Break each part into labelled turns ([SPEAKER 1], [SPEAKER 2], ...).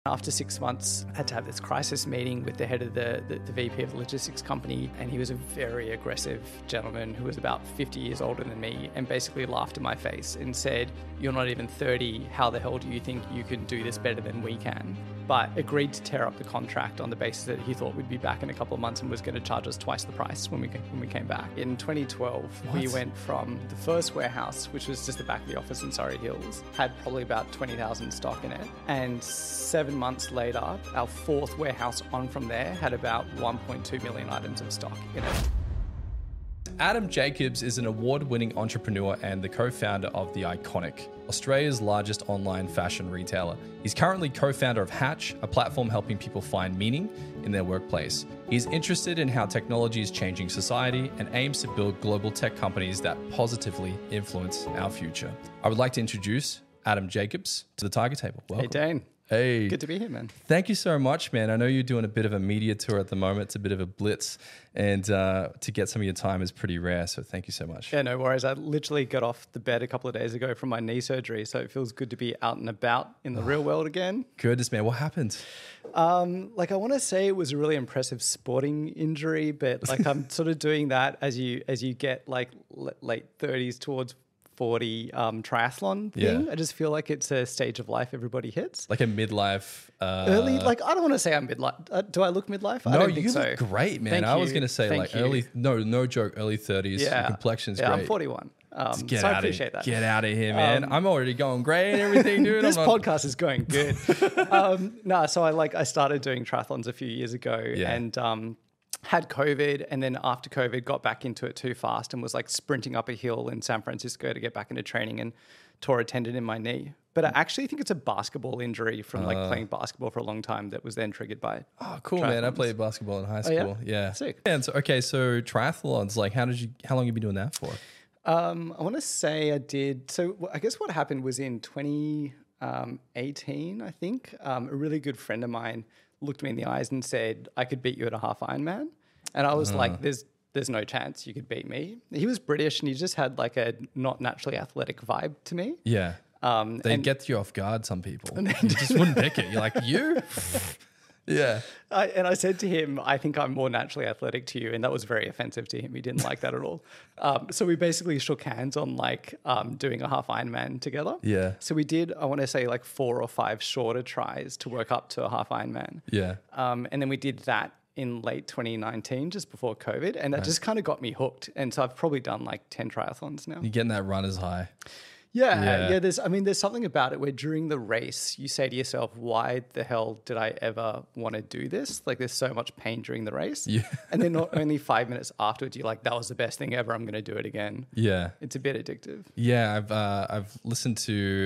[SPEAKER 1] After 6 months, I had to have this crisis meeting with the head of the VP of the logistics company, and he was a very aggressive gentleman who was about 50 years older than me and basically laughed in my face and said, "You're not even 30, how the hell do you think you can do this better than we can?" But agreed to tear up the contract on the basis that he thought we'd be back in a couple of months and was going to charge us twice the price when we came back. In 2012, we went from the first warehouse, which was just the back of the office in Surrey Hills, had probably about 20,000 stock in it, and 7 months later, our fourth warehouse on from there had about 1.2 million items of stock in it.
[SPEAKER 2] Adam Jacobs is an award-winning entrepreneur and the co-founder of The Iconic, Australia's largest online fashion retailer. He's currently co-founder of Hatch, a platform helping people find meaning in their workplace. He's interested in how technology is changing society and aims to build global tech companies that positively influence our future. I would like to introduce Adam Jacobs to the Tiger Table. Welcome.
[SPEAKER 1] Hey, Dane.
[SPEAKER 2] Hey.
[SPEAKER 1] Good to be here, man.
[SPEAKER 2] Thank you so much, man. I know you're doing a bit of a media tour at the moment. It's a bit of a blitz, and to get some of your time is pretty rare, so thank you so much.
[SPEAKER 1] Yeah, no worries. I literally got off the bed a couple of days ago from my knee surgery, so it feels good to be out and about in the real world again.
[SPEAKER 2] Goodness, man. What happened?
[SPEAKER 1] I want to say it was a really impressive sporting injury, but I'm sort of doing that as you get late 30s towards 40 triathlon thing.
[SPEAKER 2] Yeah.
[SPEAKER 1] I just feel like it's a stage of life everybody hits.
[SPEAKER 2] Like a midlife...
[SPEAKER 1] early, I don't want to say I'm midlife. Do I look midlife? I
[SPEAKER 2] No,
[SPEAKER 1] don't think
[SPEAKER 2] you
[SPEAKER 1] so.
[SPEAKER 2] look great, man.
[SPEAKER 1] Thank
[SPEAKER 2] I was
[SPEAKER 1] you.
[SPEAKER 2] going to say
[SPEAKER 1] Thank you.
[SPEAKER 2] early... No joke, early 30s.
[SPEAKER 1] Yeah.
[SPEAKER 2] Your complexion's
[SPEAKER 1] yeah,
[SPEAKER 2] great.
[SPEAKER 1] I'm 41.
[SPEAKER 2] Get
[SPEAKER 1] so I
[SPEAKER 2] out
[SPEAKER 1] appreciate that.
[SPEAKER 2] Get out of here, man. I'm already going great and everything, dude.
[SPEAKER 1] This podcast is going good. So I started doing triathlons a few years ago and had COVID, and then after COVID got back into it too fast and was sprinting up a hill in San Francisco to get back into training and tore a tendon in my knee. But I actually think it's a basketball injury from playing basketball for a long time that was then triggered by
[SPEAKER 2] Oh, cool,
[SPEAKER 1] triathlons.
[SPEAKER 2] man. I played basketball in high school. Yeah.
[SPEAKER 1] Sick.
[SPEAKER 2] And so triathlons, how long have you been doing that for?
[SPEAKER 1] I want to say I did. So I guess what happened was in 2018, I think, a really good friend of mine looked me in the eyes and said, "I could beat you at a half Ironman." And I was like, there's no chance you could beat me. He was British and he just had a not naturally athletic vibe to me.
[SPEAKER 2] Yeah. They get you off guard, some people. You just wouldn't pick it. You're like, you? Yeah.
[SPEAKER 1] I said to him, "I think I'm more naturally athletic to you." And that was very offensive to him. He didn't like that at all. So we basically shook hands on doing a half Ironman together.
[SPEAKER 2] Yeah.
[SPEAKER 1] So we did, I want to say 4 or 5 shorter tries to work up to a half Ironman.
[SPEAKER 2] Yeah.
[SPEAKER 1] And then we did that in late 2019, just before COVID. And that just kind of got me hooked. And so I've probably done 10 triathlons now.
[SPEAKER 2] You're getting that runner's high.
[SPEAKER 1] Yeah. There's something about it where during the race, you say to yourself, why the hell did I ever want to do this? There's so much pain during the race.
[SPEAKER 2] Yeah.
[SPEAKER 1] And then not only 5 minutes afterwards, you're like, that was the best thing ever. I'm going to do it again.
[SPEAKER 2] Yeah.
[SPEAKER 1] It's a bit addictive.
[SPEAKER 2] Yeah. I've listened to,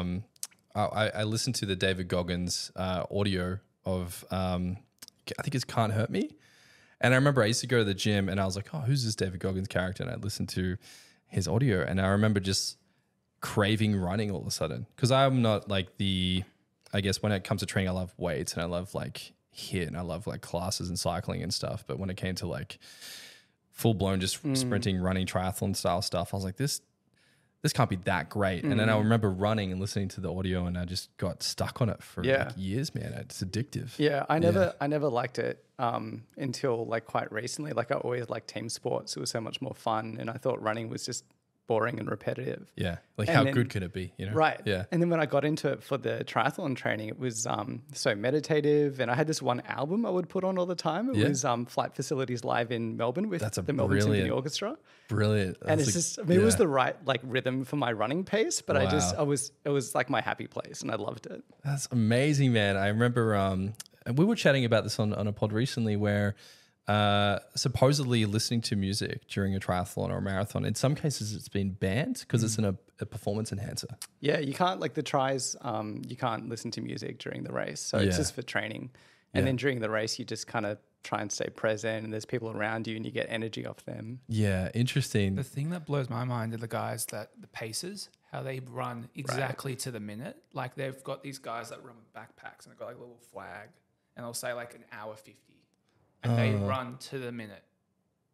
[SPEAKER 2] I listened to the David Goggins audio of, I think it's Can't Hurt Me. And I remember I used to go to the gym and I was like, oh, who's this David Goggins character? And I listened to his audio and I remember just craving running all of a sudden. Because I'm not I guess when it comes to training, I love weights and I love HIIT and I love classes and cycling and stuff. But when it came to full blown just sprinting, running, triathlon style stuff, I was like, this can't be that great. And then I remember running and listening to the audio and I just got stuck on it for years, man. It's addictive.
[SPEAKER 1] Yeah, I never liked it until quite recently. I always liked team sports. It was so much more fun. And I thought running was just boring and repetitive.
[SPEAKER 2] Yeah. How good can it be?
[SPEAKER 1] Right.
[SPEAKER 2] Yeah.
[SPEAKER 1] And then when I got into it for the triathlon training, it was so meditative. And I had this one album I would put on all the time. It was Flight Facilities Live in Melbourne with the Melbourne Symphony Orchestra.
[SPEAKER 2] Brilliant.
[SPEAKER 1] And it's just, it was the right rhythm for my running pace, but it was my happy place and I loved it.
[SPEAKER 2] That's amazing, man. I remember, and we were chatting about this on a pod recently where supposedly listening to music during a triathlon or a marathon, in some cases it's been banned because it's a performance enhancer.
[SPEAKER 1] Yeah, you can't the tries, you can't listen to music during the race. So it's just for training. And then during the race, you just kind of try and stay present and there's people around you and you get energy off them.
[SPEAKER 2] Yeah, interesting.
[SPEAKER 3] The thing that blows my mind are the guys the pacers, how they run exactly to the minute. They've got these guys that run with backpacks and they've got a little flag and they'll say an hour 50. And they run to the minute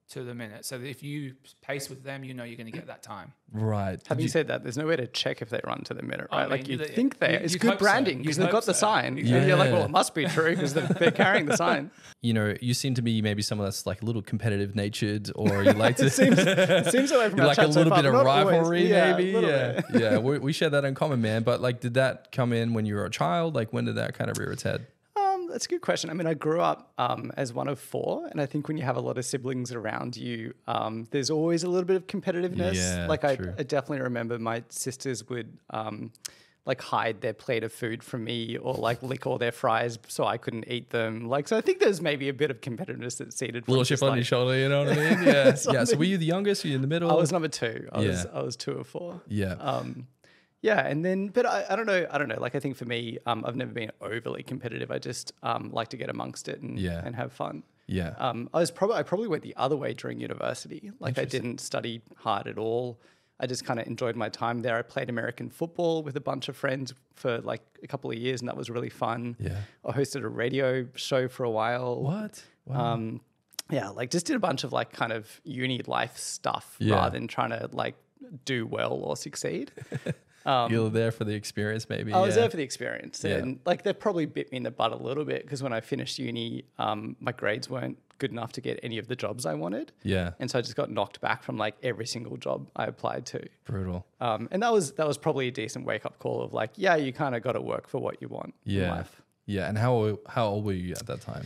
[SPEAKER 3] to the minute. So that if you pace with them, you know you're going to get that time.
[SPEAKER 2] Right.
[SPEAKER 1] Having said that, there's no way to check if they run to the minute, right?
[SPEAKER 3] I
[SPEAKER 1] like
[SPEAKER 3] mean,
[SPEAKER 1] you think they, it's
[SPEAKER 3] you'd
[SPEAKER 1] good
[SPEAKER 3] hope so.
[SPEAKER 1] branding
[SPEAKER 3] You'd
[SPEAKER 1] because they've
[SPEAKER 3] hope
[SPEAKER 1] got the
[SPEAKER 3] so.
[SPEAKER 1] sign.
[SPEAKER 3] Exactly.
[SPEAKER 1] And you're like,
[SPEAKER 2] Yeah.
[SPEAKER 1] well, it must be true because they're carrying the sign.
[SPEAKER 2] You know, you seem to be maybe someone that's like a little competitive natured, or you like to
[SPEAKER 1] It seems away from
[SPEAKER 2] you
[SPEAKER 1] our
[SPEAKER 2] like a
[SPEAKER 1] chat so
[SPEAKER 2] little
[SPEAKER 1] far,
[SPEAKER 2] bit
[SPEAKER 1] but
[SPEAKER 2] of
[SPEAKER 1] not always.
[SPEAKER 2] rivalry,
[SPEAKER 1] Yeah, a
[SPEAKER 2] maybe.
[SPEAKER 1] little
[SPEAKER 2] Yeah,
[SPEAKER 1] bit.
[SPEAKER 2] yeah. We share that in common, man. But like, did that come in when you were a child? Like, when did that kind of rear its head?
[SPEAKER 1] That's a good question. I mean, I grew up as one of four, and I think when you have a lot of siblings around you, there's always a little bit of competitiveness.
[SPEAKER 2] Yeah,
[SPEAKER 1] like I
[SPEAKER 2] true.
[SPEAKER 1] definitely remember my sisters would like hide their plate of food from me, or like lick all their fries so I couldn't eat them. Like, so I think there's maybe a bit of competitiveness that's seeded.
[SPEAKER 2] Little
[SPEAKER 1] from
[SPEAKER 2] chip
[SPEAKER 1] just,
[SPEAKER 2] on
[SPEAKER 1] like,
[SPEAKER 2] your shoulder, you know what I mean? Yeah, yeah. So
[SPEAKER 1] Something.
[SPEAKER 2] were you the youngest? Were you in the middle?
[SPEAKER 1] I was number two. I
[SPEAKER 2] Yeah.
[SPEAKER 1] was two of four.
[SPEAKER 2] Yeah.
[SPEAKER 1] Yeah, and then, but I don't know. Like, I think for me, I've never been overly competitive. I just like to get amongst it and
[SPEAKER 2] Yeah.
[SPEAKER 1] and have fun.
[SPEAKER 2] Yeah.
[SPEAKER 1] I probably went the other way during university. Like, I didn't study hard at all. I just kind of enjoyed my time there. I played American football with a bunch of friends for like a couple of years, and that was really fun.
[SPEAKER 2] Yeah.
[SPEAKER 1] I hosted a radio show for a while.
[SPEAKER 2] What? Wow.
[SPEAKER 1] Yeah, like just did a bunch of like kind of uni life stuff
[SPEAKER 2] Yeah.
[SPEAKER 1] rather than trying to like do well or succeed.
[SPEAKER 2] You were there for the experience, maybe.
[SPEAKER 1] I was
[SPEAKER 2] yeah.
[SPEAKER 1] there for the experience,
[SPEAKER 2] Yeah.
[SPEAKER 1] and like they probably bit me in the butt a little bit because when I finished uni, my grades weren't good enough to get any of the jobs I wanted,
[SPEAKER 2] Yeah.
[SPEAKER 1] and so I just got knocked back from like every single job I applied to.
[SPEAKER 2] Brutal.
[SPEAKER 1] And that was probably a decent wake up call of like, yeah, you kind of got to work for what you want in
[SPEAKER 2] Yeah.
[SPEAKER 1] life.
[SPEAKER 2] Yeah. And how old were you at that time?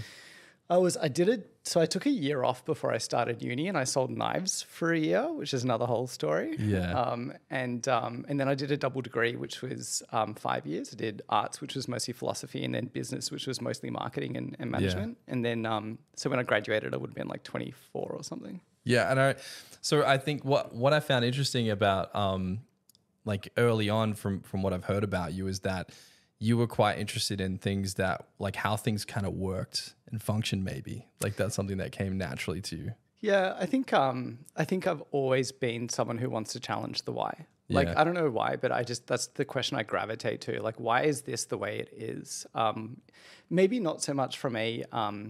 [SPEAKER 1] So I took a year off before I started uni, and I sold knives for a year, which is another whole story.
[SPEAKER 2] Yeah.
[SPEAKER 1] And then I did a double degree, which was 5 years. I did arts, which was mostly philosophy, and then business, which was mostly marketing and management. And then so when I graduated, I would have been like 24 or something.
[SPEAKER 2] Yeah, and I think what I found interesting about like early on from what I've heard about you is that you were quite interested in things that like how things kind of worked and functioned, maybe. Like that's something that came naturally to you.
[SPEAKER 1] Yeah, I think I've always been someone who wants to challenge the why. Like,
[SPEAKER 2] Yeah.
[SPEAKER 1] I don't know why, but that's the question I gravitate to. Like, why is this the way it is? Maybe not so much from a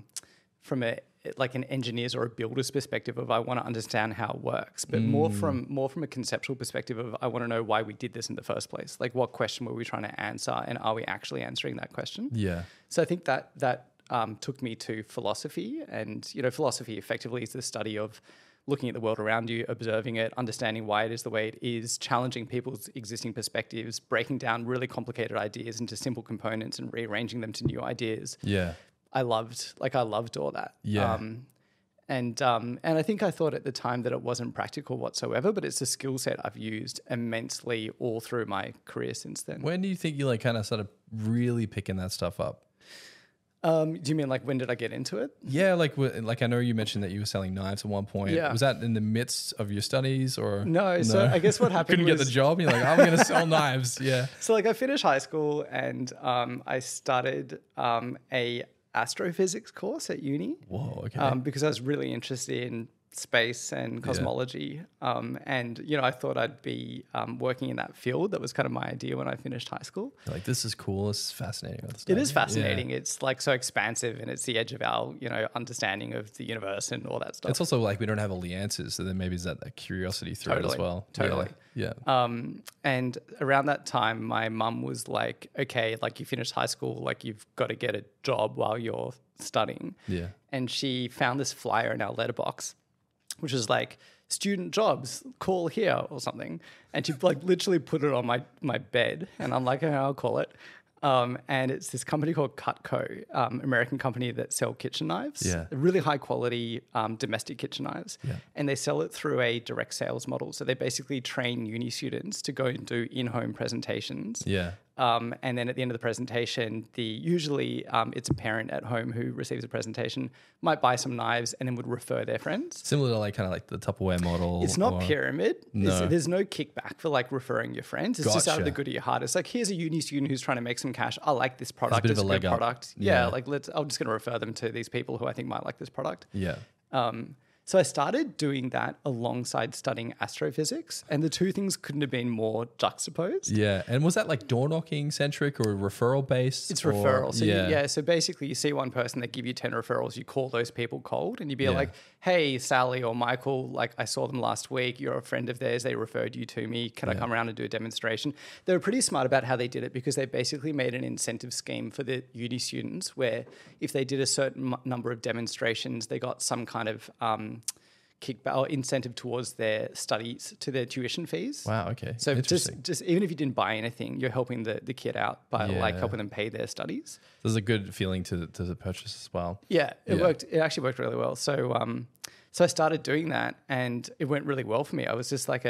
[SPEAKER 1] like an engineer's or a builder's perspective of I want to understand how it works, but more from a conceptual perspective of I want to know why we did this in the first place. Like, what question were we trying to answer, and are we actually answering that question?
[SPEAKER 2] Yeah.
[SPEAKER 1] So I think that took me to philosophy, and philosophy effectively is the study of looking at the world around you, observing it, understanding why it is the way it is, challenging people's existing perspectives, breaking down really complicated ideas into simple components and rearranging them to new ideas.
[SPEAKER 2] Yeah.
[SPEAKER 1] I loved all that.
[SPEAKER 2] Yeah.
[SPEAKER 1] And I think I thought at the time that it wasn't practical whatsoever, but it's a skill set I've used immensely all through my career since then.
[SPEAKER 2] When do you think you like kind of started really picking that stuff up?
[SPEAKER 1] Do you mean like when did I get into it?
[SPEAKER 2] Yeah, like I know you mentioned that you were selling knives at one point.
[SPEAKER 1] Yeah.
[SPEAKER 2] Was that in the midst of your studies or
[SPEAKER 1] No, so I guess what happened
[SPEAKER 2] couldn't get the
[SPEAKER 1] was-
[SPEAKER 2] job? You're like, I'm going to sell knives. Yeah.
[SPEAKER 1] So like I finished high school and I started a astrophysics course at uni.
[SPEAKER 2] Whoa. Okay.
[SPEAKER 1] Because I was really interested in space and cosmology. And, I thought I'd be working in that field. That was kind of my idea when I finished high school.
[SPEAKER 2] Like, this is cool. This is fascinating.
[SPEAKER 1] It is fascinating. It's like so expansive and it's the edge of our, understanding of the universe and all that stuff.
[SPEAKER 2] It's also like we don't have all the answers. So then maybe is that curiosity through it as well.
[SPEAKER 1] Totally.
[SPEAKER 2] Yeah.
[SPEAKER 1] And around that time, my mum was like, okay, like you finished high school, like you've got to get a job while you're studying.
[SPEAKER 2] Yeah.
[SPEAKER 1] And she found this flyer in our letterbox, which was like student jobs, call here or something. And she like literally put it on my bed and I'm like, okay, I'll call it. And it's this company called Cutco, American company that sell kitchen knives,
[SPEAKER 2] Yeah.
[SPEAKER 1] really high quality domestic kitchen knives.
[SPEAKER 2] Yeah.
[SPEAKER 1] And they sell it through a direct sales model. So they basically train uni students to go and do in-home presentations.
[SPEAKER 2] Yeah.
[SPEAKER 1] And then at the end of the presentation, usually it's a parent at home who receives a presentation, might buy some knives and then would refer their friends.
[SPEAKER 2] Similar to like kind of like the Tupperware model.
[SPEAKER 1] It's not
[SPEAKER 2] or-
[SPEAKER 1] pyramid.
[SPEAKER 2] No.
[SPEAKER 1] There's no kickback for like referring your friends. It's just out of
[SPEAKER 2] Gotcha.
[SPEAKER 1] the good of your heart. It's like, here's a uni student who's trying to make some cash. I like this product.
[SPEAKER 2] bit of
[SPEAKER 1] It's
[SPEAKER 2] a
[SPEAKER 1] a
[SPEAKER 2] leg
[SPEAKER 1] good
[SPEAKER 2] up.
[SPEAKER 1] product.
[SPEAKER 2] Yeah.
[SPEAKER 1] Yeah, like I'm just going to refer them to these people who I think might like this product.
[SPEAKER 2] Yeah.
[SPEAKER 1] So I started doing that alongside studying astrophysics, and the two things couldn't have been more juxtaposed.
[SPEAKER 2] Yeah. And was that like door knocking centric or referral based?
[SPEAKER 1] It's
[SPEAKER 2] or-
[SPEAKER 1] referral. So
[SPEAKER 2] yeah.
[SPEAKER 1] so basically you see one person, they give you 10 referrals, you call those people cold and you'd be
[SPEAKER 2] Yeah.
[SPEAKER 1] like, hey, Sally or Michael, like I saw them last week. You're a friend of theirs. They referred you to me. Can I come around and do a demonstration? They were pretty smart about how they did it because they basically made an incentive scheme for the uni students where if they did a certain number of demonstrations, they got some kind of kickback or incentive towards their studies, to their tuition fees.
[SPEAKER 2] Wow. Okay.
[SPEAKER 1] So just even if you didn't buy anything, you're helping the kid out by like helping them pay their studies.
[SPEAKER 2] There's a good feeling to the purchase as well.
[SPEAKER 1] Yeah, it worked. It actually worked really well. So so I started doing that, and it went really well for me. I was just like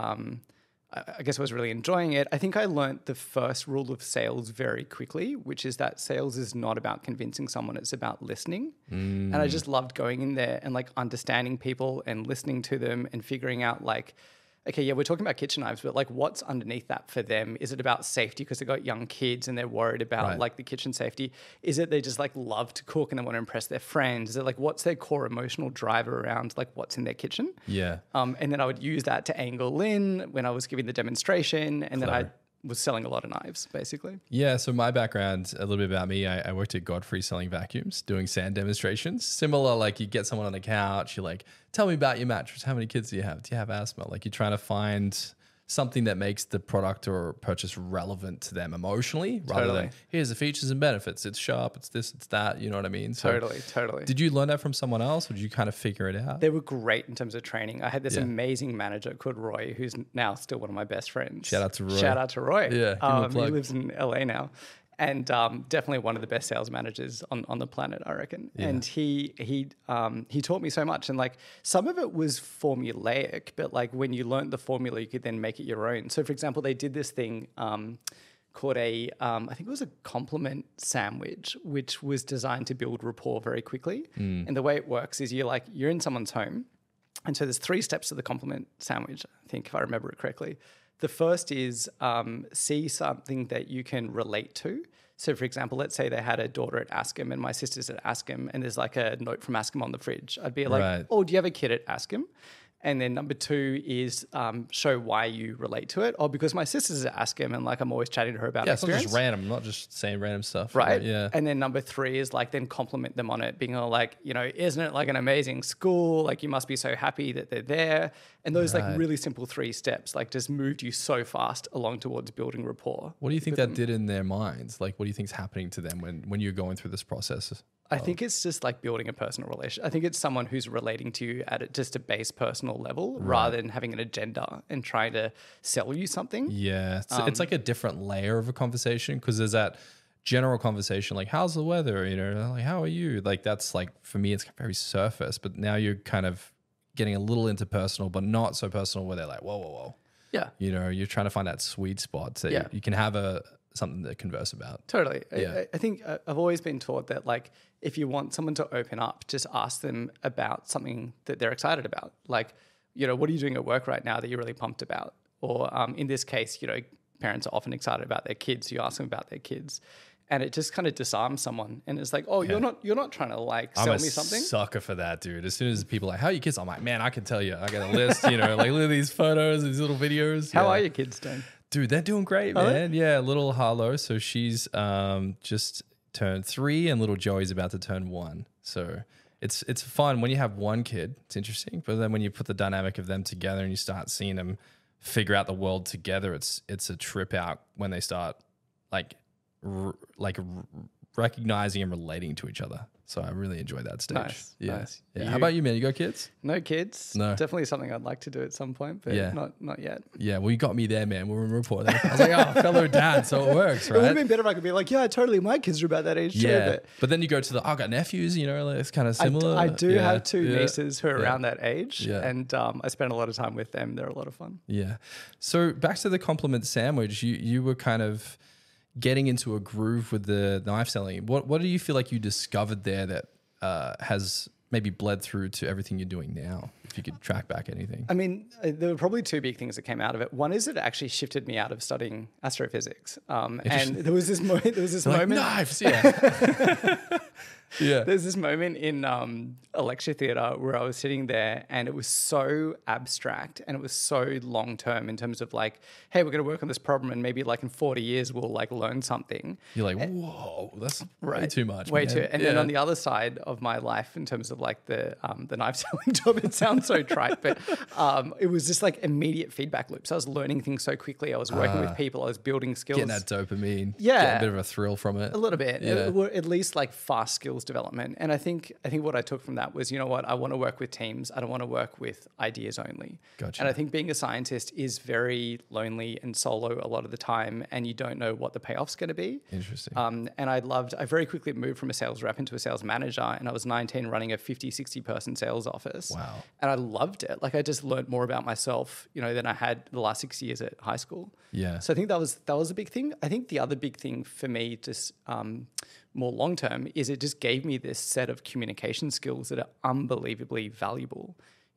[SPEAKER 1] I guess I was really enjoying it. I think I learned the first rule of sales very quickly, which is that sales is not about convincing someone, it's about listening. And I just loved going in there and like understanding people and listening to them and figuring out like, okay, yeah, we're talking about kitchen knives, but like what's underneath that for them? Is it about safety because they've got young kids and they're worried about like the kitchen safety? Is it they just like love to cook and they want to impress their friends? Is it like what's their core emotional driver around like what's in their kitchen?
[SPEAKER 2] Yeah.
[SPEAKER 1] And then I would use that to angle in when I was giving the demonstration, and then I was selling a lot of knives, basically.
[SPEAKER 2] Yeah, so my background, a little bit about me, I worked at Godfrey selling vacuums, doing sand demonstrations. Similar, like you get someone on the couch, you're like, tell me about your mattress. How many kids do you have? Do you have asthma? Like you're trying to find something that makes the product or purchase relevant to them emotionally rather than here's the features and benefits. It's sharp, it's this, it's that, you know what I mean? So
[SPEAKER 1] Totally.
[SPEAKER 2] Did you learn that from someone else or did you kind of figure it out?
[SPEAKER 1] They were great in terms of training. I had this amazing manager called Roy, who's now still one of my best friends.
[SPEAKER 2] Shout out to Roy. Yeah, give him a plug.
[SPEAKER 1] He lives in LA now. And definitely one of the best sales managers on the planet, I reckon. Yeah. And he taught me so much. And like some of it was formulaic, but like when you learned the formula, you could then make it your own. So for example, they did this thing called I think it was a compliment sandwich, which was designed to build rapport very quickly. And the way it works is you're in someone's home. And so there's 3 steps to the compliment sandwich, I think, if I remember it correctly. The first is see something that you can relate to. So, for example, let's say they had a daughter at Askham and my sister's at Askham and there's like a note from Askham on the fridge. I'd be like, oh, do you have a kid at Askham? And then number 2 is show why you relate to it. Oh, because my sister's at Askham and like I'm always chatting to her about experience.
[SPEAKER 2] It's not just random, not just saying random stuff.
[SPEAKER 1] Right.
[SPEAKER 2] Yeah.
[SPEAKER 1] And then number 3 is like then compliment them on it, being all like, you know, isn't it like an amazing school? Like you must be so happy that they're there. And those like really simple 3 steps like just moved you so fast along towards building rapport.
[SPEAKER 2] What do you think that did in their minds? Like what do you think's happening to them when you're going through this process?
[SPEAKER 1] I think it's just like building a personal relationship. I think it's someone who's relating to you at just a base personal level rather than having an agenda and trying to sell you something.
[SPEAKER 2] Yeah. It's like a different layer of a conversation because there's that general conversation like, how's the weather? You know, like, how are you? Like that's like, for me, it's very surface, but now you're kind of getting a little into personal, but not so personal where they're like, whoa.
[SPEAKER 1] Yeah.
[SPEAKER 2] You know, you're trying to find that sweet spot so you can have something to converse about.
[SPEAKER 1] Totally.
[SPEAKER 2] Yeah.
[SPEAKER 1] I think I've always been taught that like if you want someone to open up, just ask them about something that they're excited about. Like, you know, what are you doing at work right now that you're really pumped about? Or in this case, you know, parents are often excited about their kids. You ask them about their kids. And it just kind of disarms someone. And it's like, oh, you're not trying to like sell me something.
[SPEAKER 2] I'm a sucker for that, dude. As soon as people are like, how are your kids? I'm like, man, I can tell you. I got a list, you know, like look at these photos, these little videos.
[SPEAKER 1] How are your kids doing?
[SPEAKER 2] Dude, they're doing great, man. Yeah, little Harlow. So she's just turned 3 and little Joey's about to turn 1. So it's fun when you have one kid. It's interesting. But then when you put the dynamic of them together and you start seeing them figure out the world together, it's a trip out when they start recognizing and relating to each other. So I really enjoy that stage.
[SPEAKER 1] Nice.
[SPEAKER 2] Yeah. How about you, man? You got kids?
[SPEAKER 1] No kids.
[SPEAKER 2] No.
[SPEAKER 1] Definitely something I'd like to do at some point, but not yet.
[SPEAKER 2] Yeah. Well, you got me there, man. We're in report. I was like, oh, fellow dad. So it works, right?
[SPEAKER 1] It would have been better if I could be like, yeah, totally. My kids are about that age too.
[SPEAKER 2] But then you go to I've got nephews, you know, like it's kind of similar.
[SPEAKER 1] I do have 2 nieces who are around that age.
[SPEAKER 2] Yeah.
[SPEAKER 1] And I spend a lot of time with them. They're a lot of fun.
[SPEAKER 2] Yeah. So back to the compliment sandwich, you were kind of getting into a groove with the knife selling. What do you feel like you discovered there that has maybe bled through to everything you're doing now, if you could track back anything?
[SPEAKER 1] I mean, there were probably 2 big things that came out of it. One is it actually shifted me out of studying astrophysics. And there was this moment.
[SPEAKER 2] Like knives, yeah. Yeah.
[SPEAKER 1] There's this moment in a lecture theatre where I was sitting there and it was so abstract and it was so long term in terms of like, hey, we're going to work on this problem and maybe like in 40 years we'll like learn something.
[SPEAKER 2] You're like, whoa, that's way too much.
[SPEAKER 1] Way
[SPEAKER 2] man.
[SPEAKER 1] too. And then on the other side of my life, in terms of like the knife selling job, it sounds so trite, but it was just like immediate feedback loops. I was learning things so quickly. I was working with people. I was building skills.
[SPEAKER 2] Getting that dopamine.
[SPEAKER 1] Yeah.
[SPEAKER 2] Getting a bit of a thrill from it.
[SPEAKER 1] A little bit,
[SPEAKER 2] Yeah.
[SPEAKER 1] at least like fast skills development. And I think what I took from that was, you know what, I want to work with teams. I don't want to work with ideas only.
[SPEAKER 2] Gotcha.
[SPEAKER 1] And I think being a scientist is very lonely and solo a lot of the time, and you don't know what the payoff's going to be.
[SPEAKER 2] Interesting.
[SPEAKER 1] And I very quickly moved from a sales rep into a sales manager, and I was 19 running a 50, 60 person sales office.
[SPEAKER 2] Wow.
[SPEAKER 1] And I loved it. Like I just learned more about myself, than I had the last 6 years at high school.
[SPEAKER 2] Yeah.
[SPEAKER 1] So I think that was a big thing. I think the other big thing for me, just more long term, is it just gave me this set of communication skills that are unbelievably valuable.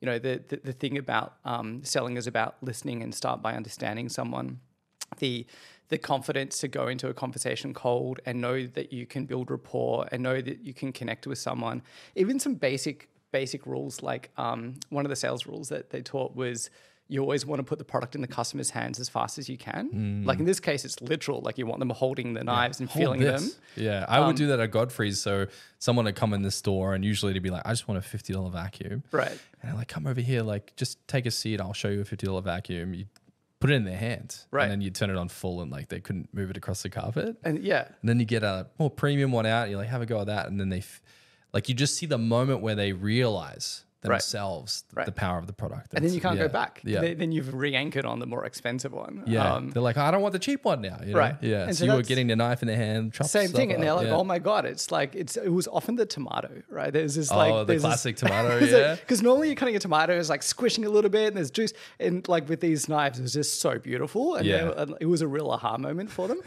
[SPEAKER 1] The thing about selling is about listening and start by understanding someone. The confidence to go into a conversation cold and know that you can build rapport and know that you can connect with someone. Even some basic rules, like one of the sales rules that they taught was, you always want to put the product in the customer's hands as fast as you can. Like in this case, it's literal. Like you want them holding the knives and feeling them.
[SPEAKER 2] Yeah, I would do that at Godfrey's. So someone would come in the store and usually to be like, I just want a $50 vacuum.
[SPEAKER 1] Right.
[SPEAKER 2] And I'm like, come over here, like just take a seat. I'll show you a $50 vacuum. You put it in their hands.
[SPEAKER 1] Right.
[SPEAKER 2] And then you turn it on full and like they couldn't move it across the carpet.
[SPEAKER 1] And yeah.
[SPEAKER 2] And then you get a more premium one out. You're like, have a go at that. And then like you just see the moment where they realize themselves the power of the product.
[SPEAKER 1] And then you can't go back.
[SPEAKER 2] Yeah.
[SPEAKER 1] Then you've re-anchored on the more expensive one.
[SPEAKER 2] Yeah. They're like, I don't want the cheap one now. You know?
[SPEAKER 1] Right.
[SPEAKER 2] Yeah.
[SPEAKER 1] And
[SPEAKER 2] So
[SPEAKER 1] so
[SPEAKER 2] you were getting the knife in the hand.
[SPEAKER 1] Same thing. And they're like,
[SPEAKER 2] yeah.
[SPEAKER 1] oh my God, it was often the tomato, right? There's this
[SPEAKER 2] the classic tomato. Yeah.
[SPEAKER 1] Because normally you're cutting a tomato, it's like squishing a little bit and there's juice. And like with these knives, it was just so beautiful. And it was a real aha moment for them.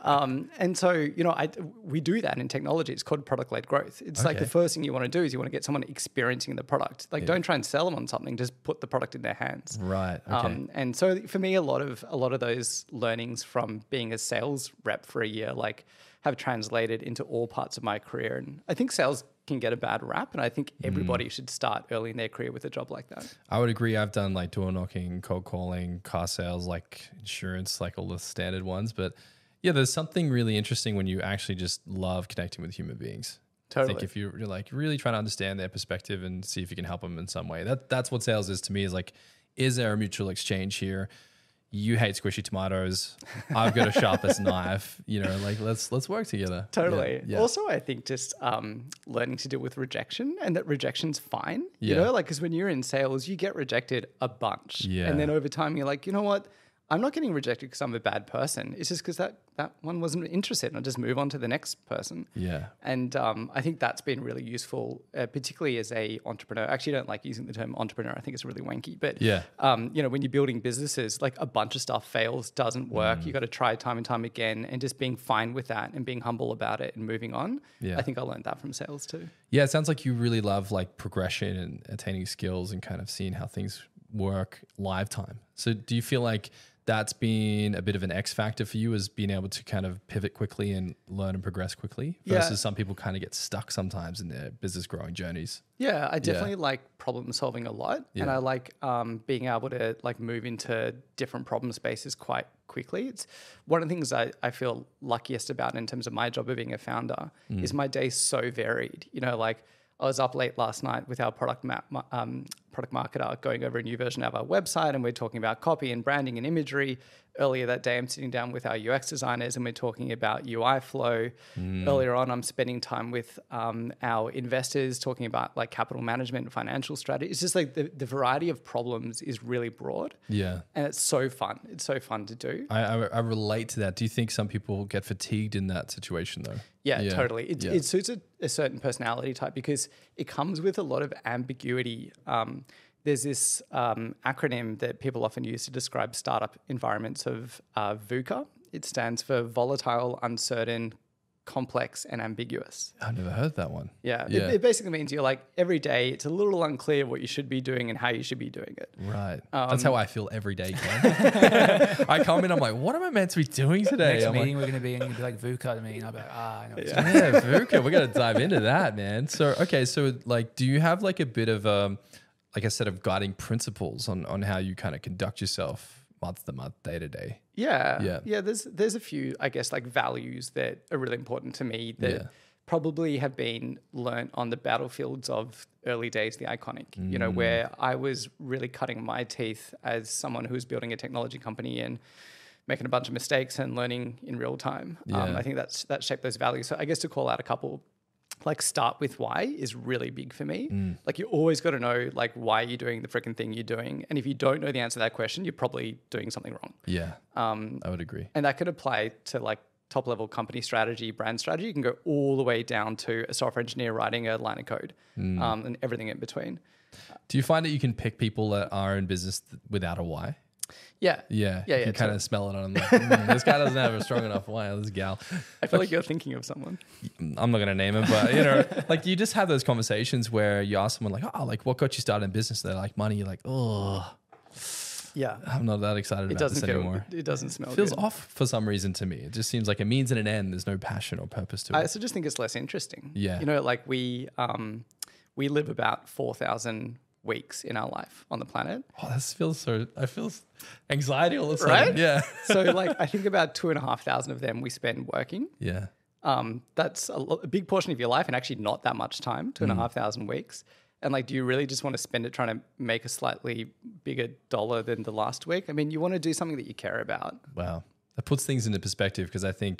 [SPEAKER 1] And so, we do that in technology. It's called product-led growth. It's like the first thing you want to do is you want to get someone experiencing the product. Like don't try and sell them on something, just put the product in their hands.
[SPEAKER 2] Right. Okay.
[SPEAKER 1] And so for me, a lot of those learnings from being a sales rep for a year, like have translated into all parts of my career. And I think sales can get a bad rap. And I think everybody should start early in their career with a job like that.
[SPEAKER 2] I would agree. I've done like door knocking, cold calling, car sales, like insurance, like all the standard ones. But yeah, there's something really interesting when you actually just love connecting with human beings.
[SPEAKER 1] Totally.
[SPEAKER 2] I think if you're like really trying to understand their perspective and see if you can help them in some way, that's what sales is to me. Is like, is there a mutual exchange here? You hate squishy tomatoes. I've got a sharpest knife. Like let's work together.
[SPEAKER 1] Totally.
[SPEAKER 2] Yeah.
[SPEAKER 1] Also, I think just learning to deal with rejection and that rejection's fine.
[SPEAKER 2] Yeah.
[SPEAKER 1] Because when you're in sales, you get rejected a bunch.
[SPEAKER 2] Yeah.
[SPEAKER 1] And then over time, you're like, you know what? I'm not getting rejected because I'm a bad person. It's just because that one wasn't interested, and I'll just move on to the next person.
[SPEAKER 2] Yeah.
[SPEAKER 1] And I think that's been really useful, particularly as a entrepreneur. I actually don't like using the term entrepreneur. I think it's really wanky. But
[SPEAKER 2] yeah.
[SPEAKER 1] When you're building businesses, like a bunch of stuff fails, doesn't work. You got to try time and time again, and just being fine with that and being humble about it and moving on.
[SPEAKER 2] Yeah.
[SPEAKER 1] I think I learned that from sales too.
[SPEAKER 2] Yeah, it sounds like you really love like progression and attaining skills and kind of seeing how things work live time. So do you feel like that's been a bit of an X factor for you, is being able to kind of pivot quickly and learn and progress quickly versus some people kind of get stuck sometimes in their business growing journeys?
[SPEAKER 1] Yeah, I definitely like problem solving a lot.
[SPEAKER 2] Yeah.
[SPEAKER 1] And I like being able to like move into different problem spaces quite quickly. It's one of the things I feel luckiest about in terms of my job of being a founder is my day's so varied. Like I was up late last night with our product marketer going over a new version of our website, and we're talking about copy and branding and imagery. Earlier that day, I'm sitting down with our UX designers and we're talking about UI flow. Earlier on, I'm spending time with our investors talking about like capital management and financial strategy. It's just like the variety of problems is really broad.
[SPEAKER 2] Yeah.
[SPEAKER 1] And it's so fun. It's so fun to do.
[SPEAKER 2] I relate to that. Do you think some people get fatigued in that situation though?
[SPEAKER 1] Yeah, totally. It suits a certain personality type because it comes with a lot of ambiguity. There's this acronym that people often use to describe startup environments of VUCA. It stands for volatile, uncertain, complex and ambiguous.
[SPEAKER 2] I've never heard that one.
[SPEAKER 1] Yeah.
[SPEAKER 2] Yeah.
[SPEAKER 1] It basically means you're like every day it's a little unclear what you should be doing and how you should be doing it.
[SPEAKER 2] Right. That's how I feel every day, Ken. I come in, I'm like, what am I meant to be doing today?
[SPEAKER 3] Next
[SPEAKER 2] I'm
[SPEAKER 3] meeting we're going to be, and you'll be like VUCA to me, and I'll be like, I know.
[SPEAKER 2] like, yeah, VUCA. We're going to dive into that, man. So, okay. So like, do you have like a bit of like a set of guiding principles on how you kind of conduct yourself month to month, day to day?
[SPEAKER 1] Yeah. There's a few, I guess, like values that are really important to me that probably have been learnt on the battlefields of early days, the Iconic, you know, where I was really cutting my teeth as someone who was building a technology company and making a bunch of mistakes and learning in real time. I think that shaped those values. So I guess to call out a couple, like start with why is really big for me. Like you always got to know like why you're doing the freaking thing you're doing. And if you don't know the answer to that question, you're probably doing something wrong.
[SPEAKER 2] Yeah. I would agree.
[SPEAKER 1] And that could apply to like top level company strategy, brand strategy. You can go all the way down to a software engineer writing a line of code and everything in between.
[SPEAKER 2] Do you find that you can pick people that are in business without a why?
[SPEAKER 1] Yeah.
[SPEAKER 2] You kind of smell it on them. Like, this guy doesn't have a strong enough why. This gal.
[SPEAKER 1] I feel like you're thinking of someone.
[SPEAKER 2] I'm not going to name him, but you know, like you just have those conversations where you ask someone like, oh, like what got you started in business? They're like money. You're like, oh,
[SPEAKER 1] yeah.
[SPEAKER 2] I'm not that excited about this anymore.
[SPEAKER 1] It doesn't smell
[SPEAKER 2] It feels
[SPEAKER 1] good.
[SPEAKER 2] off for some reason to me. It just seems like a means and an end. There's no passion or purpose to it.
[SPEAKER 1] I also just think it's less interesting.
[SPEAKER 2] Yeah.
[SPEAKER 1] You know, like we live about 4,000 weeks in our life on the planet.
[SPEAKER 2] Oh, this feels so. I feel anxiety all of a sudden.
[SPEAKER 1] Right?
[SPEAKER 2] Yeah.
[SPEAKER 1] So like I think about 2,500 of them we spend working.
[SPEAKER 2] Yeah.
[SPEAKER 1] That's a big portion of your life and actually not that much time, 2,500 weeks. And like, do you really just want to spend it trying to make a slightly bigger dollar than the last week? I mean, you want to do something that you care about.
[SPEAKER 2] Wow. That puts things into perspective because I think,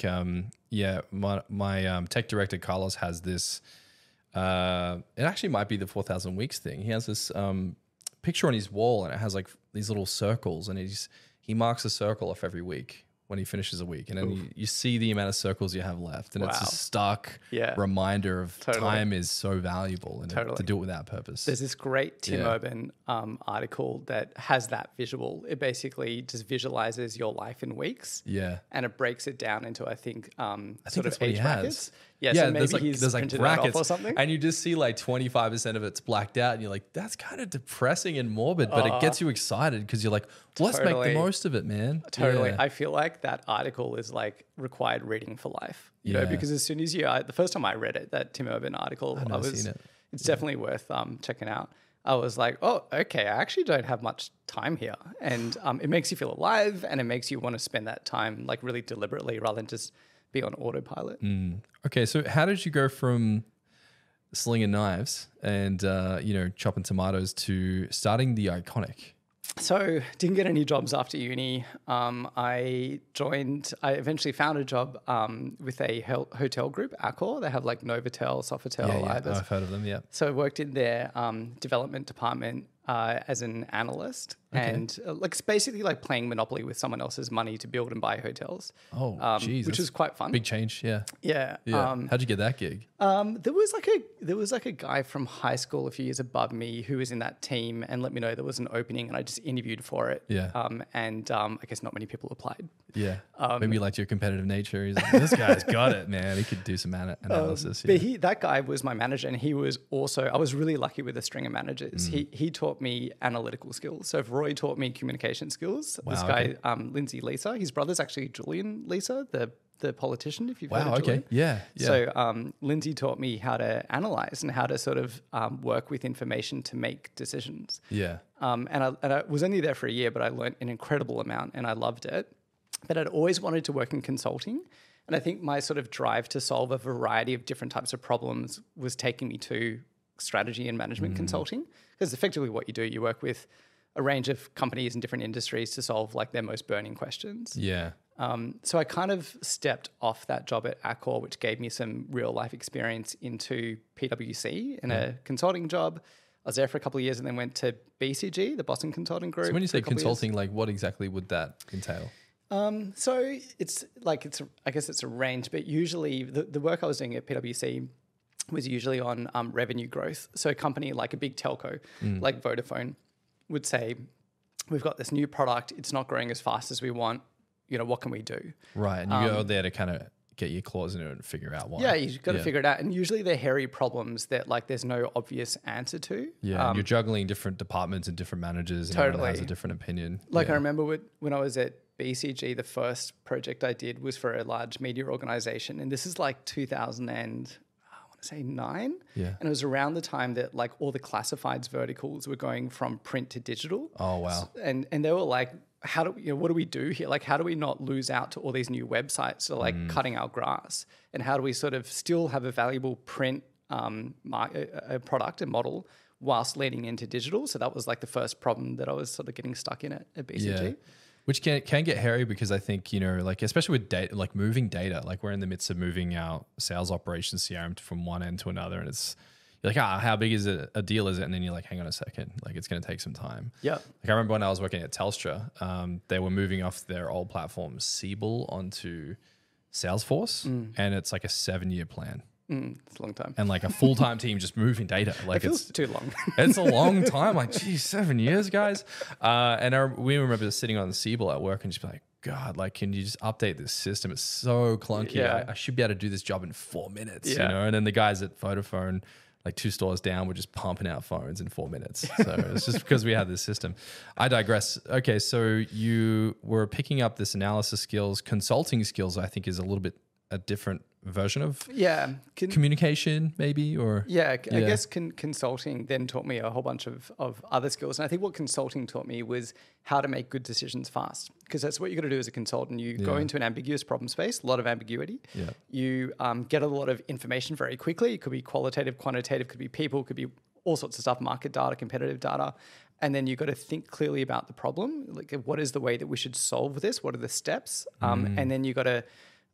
[SPEAKER 2] my tech director, Carlos, has this, it actually might be the 4,000 weeks thing. He has this picture on his wall and it has like these little circles and he marks a circle off every week when he finishes a week. And then you see the amount of circles you have left. And it's a stark reminder of time is so valuable and to do it without purpose.
[SPEAKER 1] There's this great Tim Urban article that has that visual. It basically just visualizes your life in weeks.
[SPEAKER 2] Yeah.
[SPEAKER 1] And it breaks it down into, I think sort
[SPEAKER 2] that's
[SPEAKER 1] of
[SPEAKER 2] what he
[SPEAKER 1] age
[SPEAKER 2] has.
[SPEAKER 1] brackets. Yeah, so maybe
[SPEAKER 2] there's like
[SPEAKER 1] printed that
[SPEAKER 2] brackets
[SPEAKER 1] off or something.
[SPEAKER 2] and you just see like 25% of it's blacked out and you're like, that's kind of depressing and morbid, but it gets you excited because you're like, let's make the most of it, man.
[SPEAKER 1] Totally.
[SPEAKER 2] Yeah.
[SPEAKER 1] I feel like that article is like required reading for life, you know, because as soon as the first time I read it, that Tim Urban article, it's definitely worth checking out. I was like, oh, okay, I actually don't have much time here. And it makes you feel alive and it makes you want to spend that time like really deliberately rather than just be on autopilot.
[SPEAKER 2] Okay, so how did you go from slinging knives and chopping tomatoes to starting the Iconic?
[SPEAKER 1] So didn't get any jobs after uni. I eventually found a job with a hotel group, Accor. They have like Novotel, Sofitel, Ibis.
[SPEAKER 2] I've heard of them, yeah.
[SPEAKER 1] So I worked in their development department as an analyst and it's basically like playing Monopoly with someone else's money to build and buy hotels.
[SPEAKER 2] Oh, geez.
[SPEAKER 1] Which was quite fun.
[SPEAKER 2] Big change, yeah.
[SPEAKER 1] Yeah.
[SPEAKER 2] How'd you get that gig?
[SPEAKER 1] There was like a guy from high school a few years above me who was in that team and let me know there was an opening and I just interviewed for it.
[SPEAKER 2] Yeah.
[SPEAKER 1] I guess not many people applied.
[SPEAKER 2] Yeah. Maybe like your competitive nature. He's like, this guy's got it, man. He could do some analysis.
[SPEAKER 1] But that guy was my manager and he was also, I was really lucky with a string of managers. He taught me analytical skills. So if Roy taught me communication skills, this guy, Lindsay Lisa, his brother's actually Julian Lisa, the politician, if you've heard of Julian.
[SPEAKER 2] Yeah.
[SPEAKER 1] So Lindsay taught me how to analyze and how to sort of work with information to make decisions.
[SPEAKER 2] Yeah.
[SPEAKER 1] And I was only there for a year, but I learned an incredible amount and I loved it. But I'd always wanted to work in consulting. And I think my sort of drive to solve a variety of different types of problems was taking me to strategy and management consulting. Because effectively what you do, you work with a range of companies in different industries to solve like their most burning questions.
[SPEAKER 2] Yeah.
[SPEAKER 1] So I kind of stepped off that job at Accor, which gave me some real life experience into PwC in a consulting job. I was there for a couple of years and then went to BCG, the Boston Consulting Group.
[SPEAKER 2] So when you say consulting, like what exactly would that entail?
[SPEAKER 1] So I guess it's a range, but usually the work I was doing at PwC was usually on revenue growth. So a company like a big telco, like Vodafone, would say, we've got this new product, it's not growing as fast as we want, you know, what can we do?
[SPEAKER 2] Right, and you go there to kind of get your claws in it and figure out why.
[SPEAKER 1] Yeah, you've got to figure it out. And usually they're hairy problems that like there's no obvious answer to.
[SPEAKER 2] Yeah, and you're juggling different departments and different managers, and everyone has a different opinion.
[SPEAKER 1] Like I remember when I was at BCG, the first project I did was for a large media organization, and this is like 2009.
[SPEAKER 2] Yeah.
[SPEAKER 1] And it was around the time that like all the classifieds verticals were going from print to digital.
[SPEAKER 2] Oh wow.
[SPEAKER 1] And they were like, what do we do here? Like, how do we not lose out to all these new websites that are like cutting our grass? And how do we sort of still have a valuable print a product and model whilst leading into digital? So that was like the first problem that I was sort of getting stuck in at BCG.
[SPEAKER 2] Yeah. Which can get hairy because I think, like especially with data, like moving data, like we're in the midst of moving our sales operations CRM from one end to another, and it's you're like, how big is it? A deal is it? And then you're like, hang on a second, like it's going to take some time.
[SPEAKER 1] Yeah.
[SPEAKER 2] Like I remember when I was working at Telstra, they were moving off their old platform Siebel onto Salesforce, and it's like a 7-year plan.
[SPEAKER 1] It's a long time.
[SPEAKER 2] And like a full-time team just moving data. Like
[SPEAKER 1] it feels too long.
[SPEAKER 2] It's a long time. Like, geez, 7 years, guys. And we remember sitting on the Siebel at work and just be like, God, like, can you just update this system? It's so clunky.
[SPEAKER 1] Yeah.
[SPEAKER 2] I should be able to do this job in 4 minutes,
[SPEAKER 1] Yeah.
[SPEAKER 2] And then the guys at Vodafone, like 2 stores down, were just pumping out phones in 4 minutes. So it's just because we had this system. I digress. Okay, so you were picking up this analysis skills, consulting skills, I think is a little bit a different version of communication maybe, or
[SPEAKER 1] I guess consulting then taught me a whole bunch of other skills. And I think what consulting taught me was how to make good decisions fast, because that's what you got to do as a consultant. You go into an ambiguous problem space, a lot of ambiguity.
[SPEAKER 2] Yeah.
[SPEAKER 1] You get a lot of information very quickly. It could be qualitative, quantitative, could be people, could be all sorts of stuff, market data, competitive data. And then you've got to think clearly about the problem. Like, what is the way that we should solve this? What are the steps? And then you've got to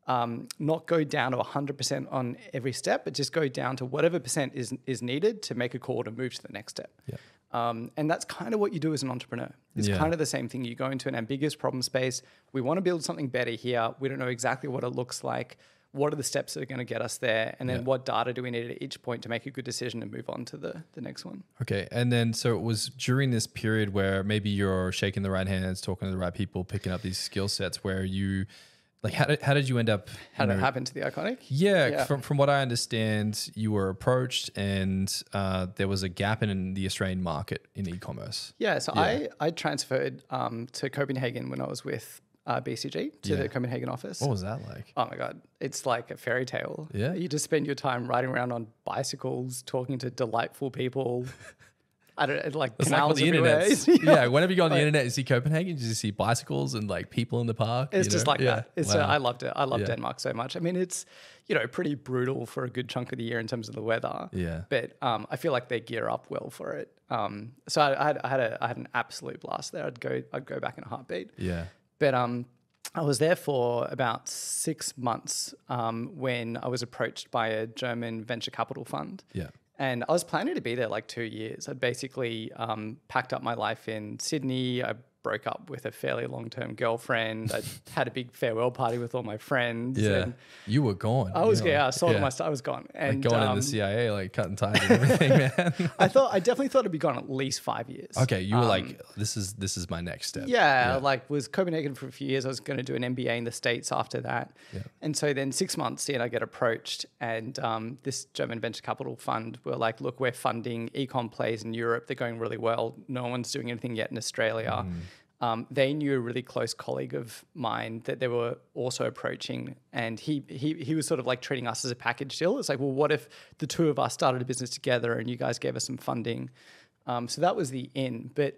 [SPEAKER 1] not go down to 100% on every step, but just go down to whatever percent is needed to make a call to move to the next step.
[SPEAKER 2] Yeah.
[SPEAKER 1] And that's kind of what you do as an entrepreneur. It's kind of the same thing. You go into an ambiguous problem space. We want to build something better here. We don't know exactly what it looks like. What are the steps that are going to get us there? And then what data do we need at each point to make a good decision and move on to the next one?
[SPEAKER 2] Okay. And then, so it was during this period where maybe you're shaking the right hands, talking to the right people, picking up these skill sets where you... Like, how did you end up?
[SPEAKER 1] How did it happen to the Iconic?
[SPEAKER 2] Yeah. From what I understand, you were approached and there was a gap in the Australian market in e-commerce.
[SPEAKER 1] Yeah. So I transferred to Copenhagen when I was with BCG to the Copenhagen office.
[SPEAKER 2] What was that like?
[SPEAKER 1] Oh my God. It's like a fairy tale.
[SPEAKER 2] Yeah.
[SPEAKER 1] You just spend your time riding around on bicycles, talking to delightful people. I don't like
[SPEAKER 2] it's
[SPEAKER 1] canals
[SPEAKER 2] like on the
[SPEAKER 1] everywhere.
[SPEAKER 2] internet. Yeah, whenever you go on the internet and see Copenhagen, you just see bicycles and like people in the park.
[SPEAKER 1] It's just like that. It's
[SPEAKER 2] Wow.
[SPEAKER 1] I loved it. I love Denmark so much. I mean, it's pretty brutal for a good chunk of the year in terms of the weather.
[SPEAKER 2] Yeah.
[SPEAKER 1] But I feel like they gear up well for it. So I had an absolute blast there. I'd go back in a heartbeat.
[SPEAKER 2] Yeah.
[SPEAKER 1] But I was there for about 6 months when I was approached by a German venture capital fund.
[SPEAKER 2] Yeah.
[SPEAKER 1] And I was planning to be there like 2 years. I'd basically packed up my life in Sydney. I broke up with a fairly long-term girlfriend. I had a big farewell party with all my friends.
[SPEAKER 2] Yeah.
[SPEAKER 1] And
[SPEAKER 2] You were gone.
[SPEAKER 1] I was, I sold my stuff. I was gone. And
[SPEAKER 2] like going in the CIA, like cutting ties and everything, man.
[SPEAKER 1] I definitely thought I'd be gone at least 5 years.
[SPEAKER 2] Okay. You were like, this is my next step.
[SPEAKER 1] Yeah, like was Copenhagen for a few years. I was going to do an MBA in the States after that.
[SPEAKER 2] Yeah.
[SPEAKER 1] And so then 6 months in, I get approached and this German venture capital fund were like, look, we're funding ecom plays in Europe. They're going really well. No one's doing anything yet in Australia. They knew a really close colleague of mine that they were also approaching, and he was sort of like treating us as a package deal. It's like, well, what if the two of us started a business together and you guys gave us some funding? So that was the in. But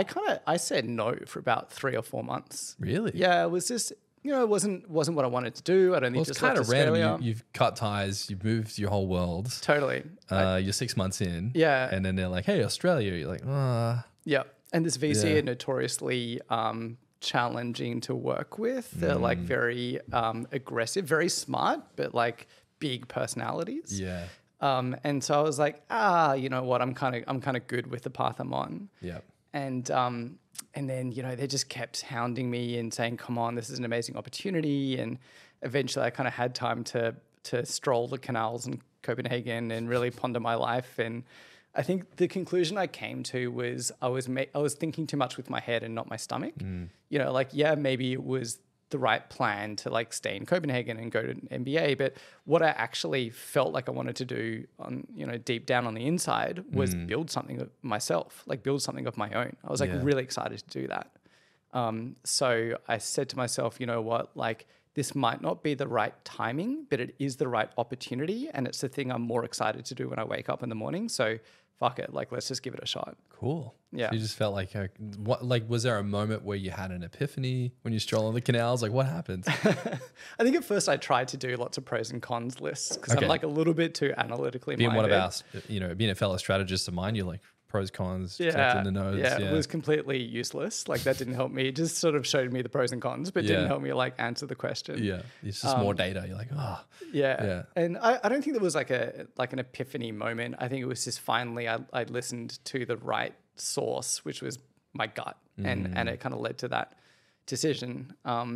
[SPEAKER 1] I said no for about 3 or 4 months.
[SPEAKER 2] Really?
[SPEAKER 1] Yeah, it was just it wasn't what I wanted to do. I'd only
[SPEAKER 2] Well,
[SPEAKER 1] just
[SPEAKER 2] it's kind
[SPEAKER 1] left
[SPEAKER 2] of random.
[SPEAKER 1] Australia.
[SPEAKER 2] You've cut ties. You've moved your whole world.
[SPEAKER 1] Totally.
[SPEAKER 2] You're 6 months in.
[SPEAKER 1] Yeah.
[SPEAKER 2] And then they're like, hey, Australia. You're like,
[SPEAKER 1] Yeah. And this VC
[SPEAKER 2] Yeah.
[SPEAKER 1] are notoriously challenging to work with. They're like very aggressive, very smart, but like big personalities.
[SPEAKER 2] yeah.
[SPEAKER 1] And so I was like, you know what? I'm kind of good with the path I'm on.
[SPEAKER 2] Yeah.
[SPEAKER 1] And then they just kept hounding me and saying, "Come on, this is an amazing opportunity." And eventually, I kind of had time to stroll the canals in Copenhagen and really ponder my life. And I think the conclusion I came to was I was thinking too much with my head and not my stomach. Maybe it was the right plan to like stay in Copenhagen and go to an MBA. But what I actually felt like I wanted to do on, deep down on the inside was build something of myself, like build something of my own. I was like really excited to do that. So I said to myself, you know what, like this might not be the right timing, but it is the right opportunity. And it's the thing I'm more excited to do when I wake up in the morning. So fuck it, like let's just give it a shot.
[SPEAKER 2] Cool.
[SPEAKER 1] Yeah.
[SPEAKER 2] So you just felt like, was there a moment where you had an epiphany when you stroll on the canals? Like what happened?
[SPEAKER 1] I think at first I tried to do lots of pros and cons lists because I'm like a little bit too analytically
[SPEAKER 2] being
[SPEAKER 1] minded.
[SPEAKER 2] one of our, being a fellow strategist of mine, you're like pros, cons, collecting the notes.
[SPEAKER 1] Yeah, it was completely useless. Like that didn't help me. It just sort of showed me the pros and cons, but didn't help me like answer the question.
[SPEAKER 2] Yeah. It's just more data. You're like,
[SPEAKER 1] Yeah. And I don't think there was like an epiphany moment. I think it was just finally I listened to the right source, which was my gut. And it kind of led to that decision.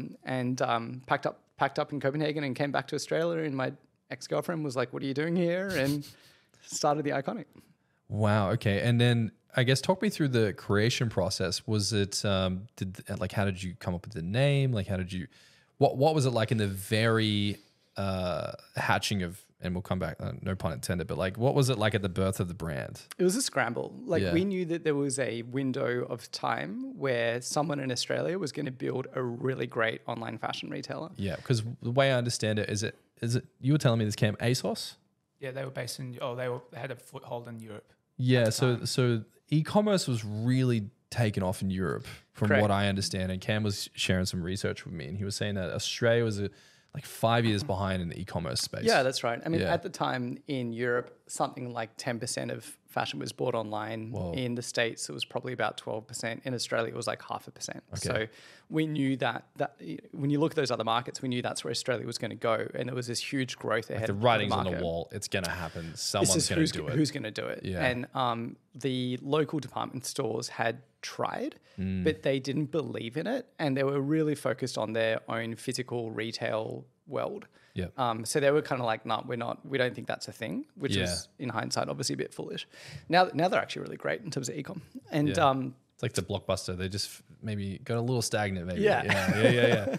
[SPEAKER 1] Packed up in Copenhagen and came back to Australia, and my ex-girlfriend was like, "What are you doing here?" and started The Iconic.
[SPEAKER 2] Wow. Okay. And then I guess talk me through the creation process. Was it, how did you come up with the name? Like, what was it like in the very hatching of, and we'll come back, no pun intended, but like, what was it like at the birth of the brand?
[SPEAKER 1] It was a scramble. We knew that there was a window of time where someone in Australia was going to build a really great online fashion retailer.
[SPEAKER 2] Yeah. Because the way I understand it, is it, you were telling me this came ASOS?
[SPEAKER 3] Yeah, they were based in, they had a foothold in Europe.
[SPEAKER 2] Yeah, so e-commerce was really taken off in Europe from what I understand. And Cam was sharing some research with me, and he was saying that Australia was like 5 years behind in the e-commerce space.
[SPEAKER 1] Yeah, that's right. I mean, at the time in Europe, something like 10% of fashion was bought online.
[SPEAKER 2] Whoa.
[SPEAKER 1] In the States, it was probably about 12%. In Australia, it was like 0.5%.
[SPEAKER 2] Okay.
[SPEAKER 1] So we knew that when you look at those other markets, we knew that's where Australia was going to go. And there was this huge growth ahead.
[SPEAKER 2] The writing's on the wall. It's going to happen. Someone's going to do it.
[SPEAKER 1] Who's going to do it?
[SPEAKER 2] Yeah.
[SPEAKER 1] And the local department stores had tried, but they didn't believe in it. And they were really focused on their own physical retail world.
[SPEAKER 2] Yeah.
[SPEAKER 1] So they were kind of like, no, we don't think that's a thing, which is in hindsight obviously a bit foolish. Now they're actually really great in terms of e-com. And
[SPEAKER 2] it's like the Blockbuster. They just maybe got a little stagnant maybe.
[SPEAKER 1] Yeah.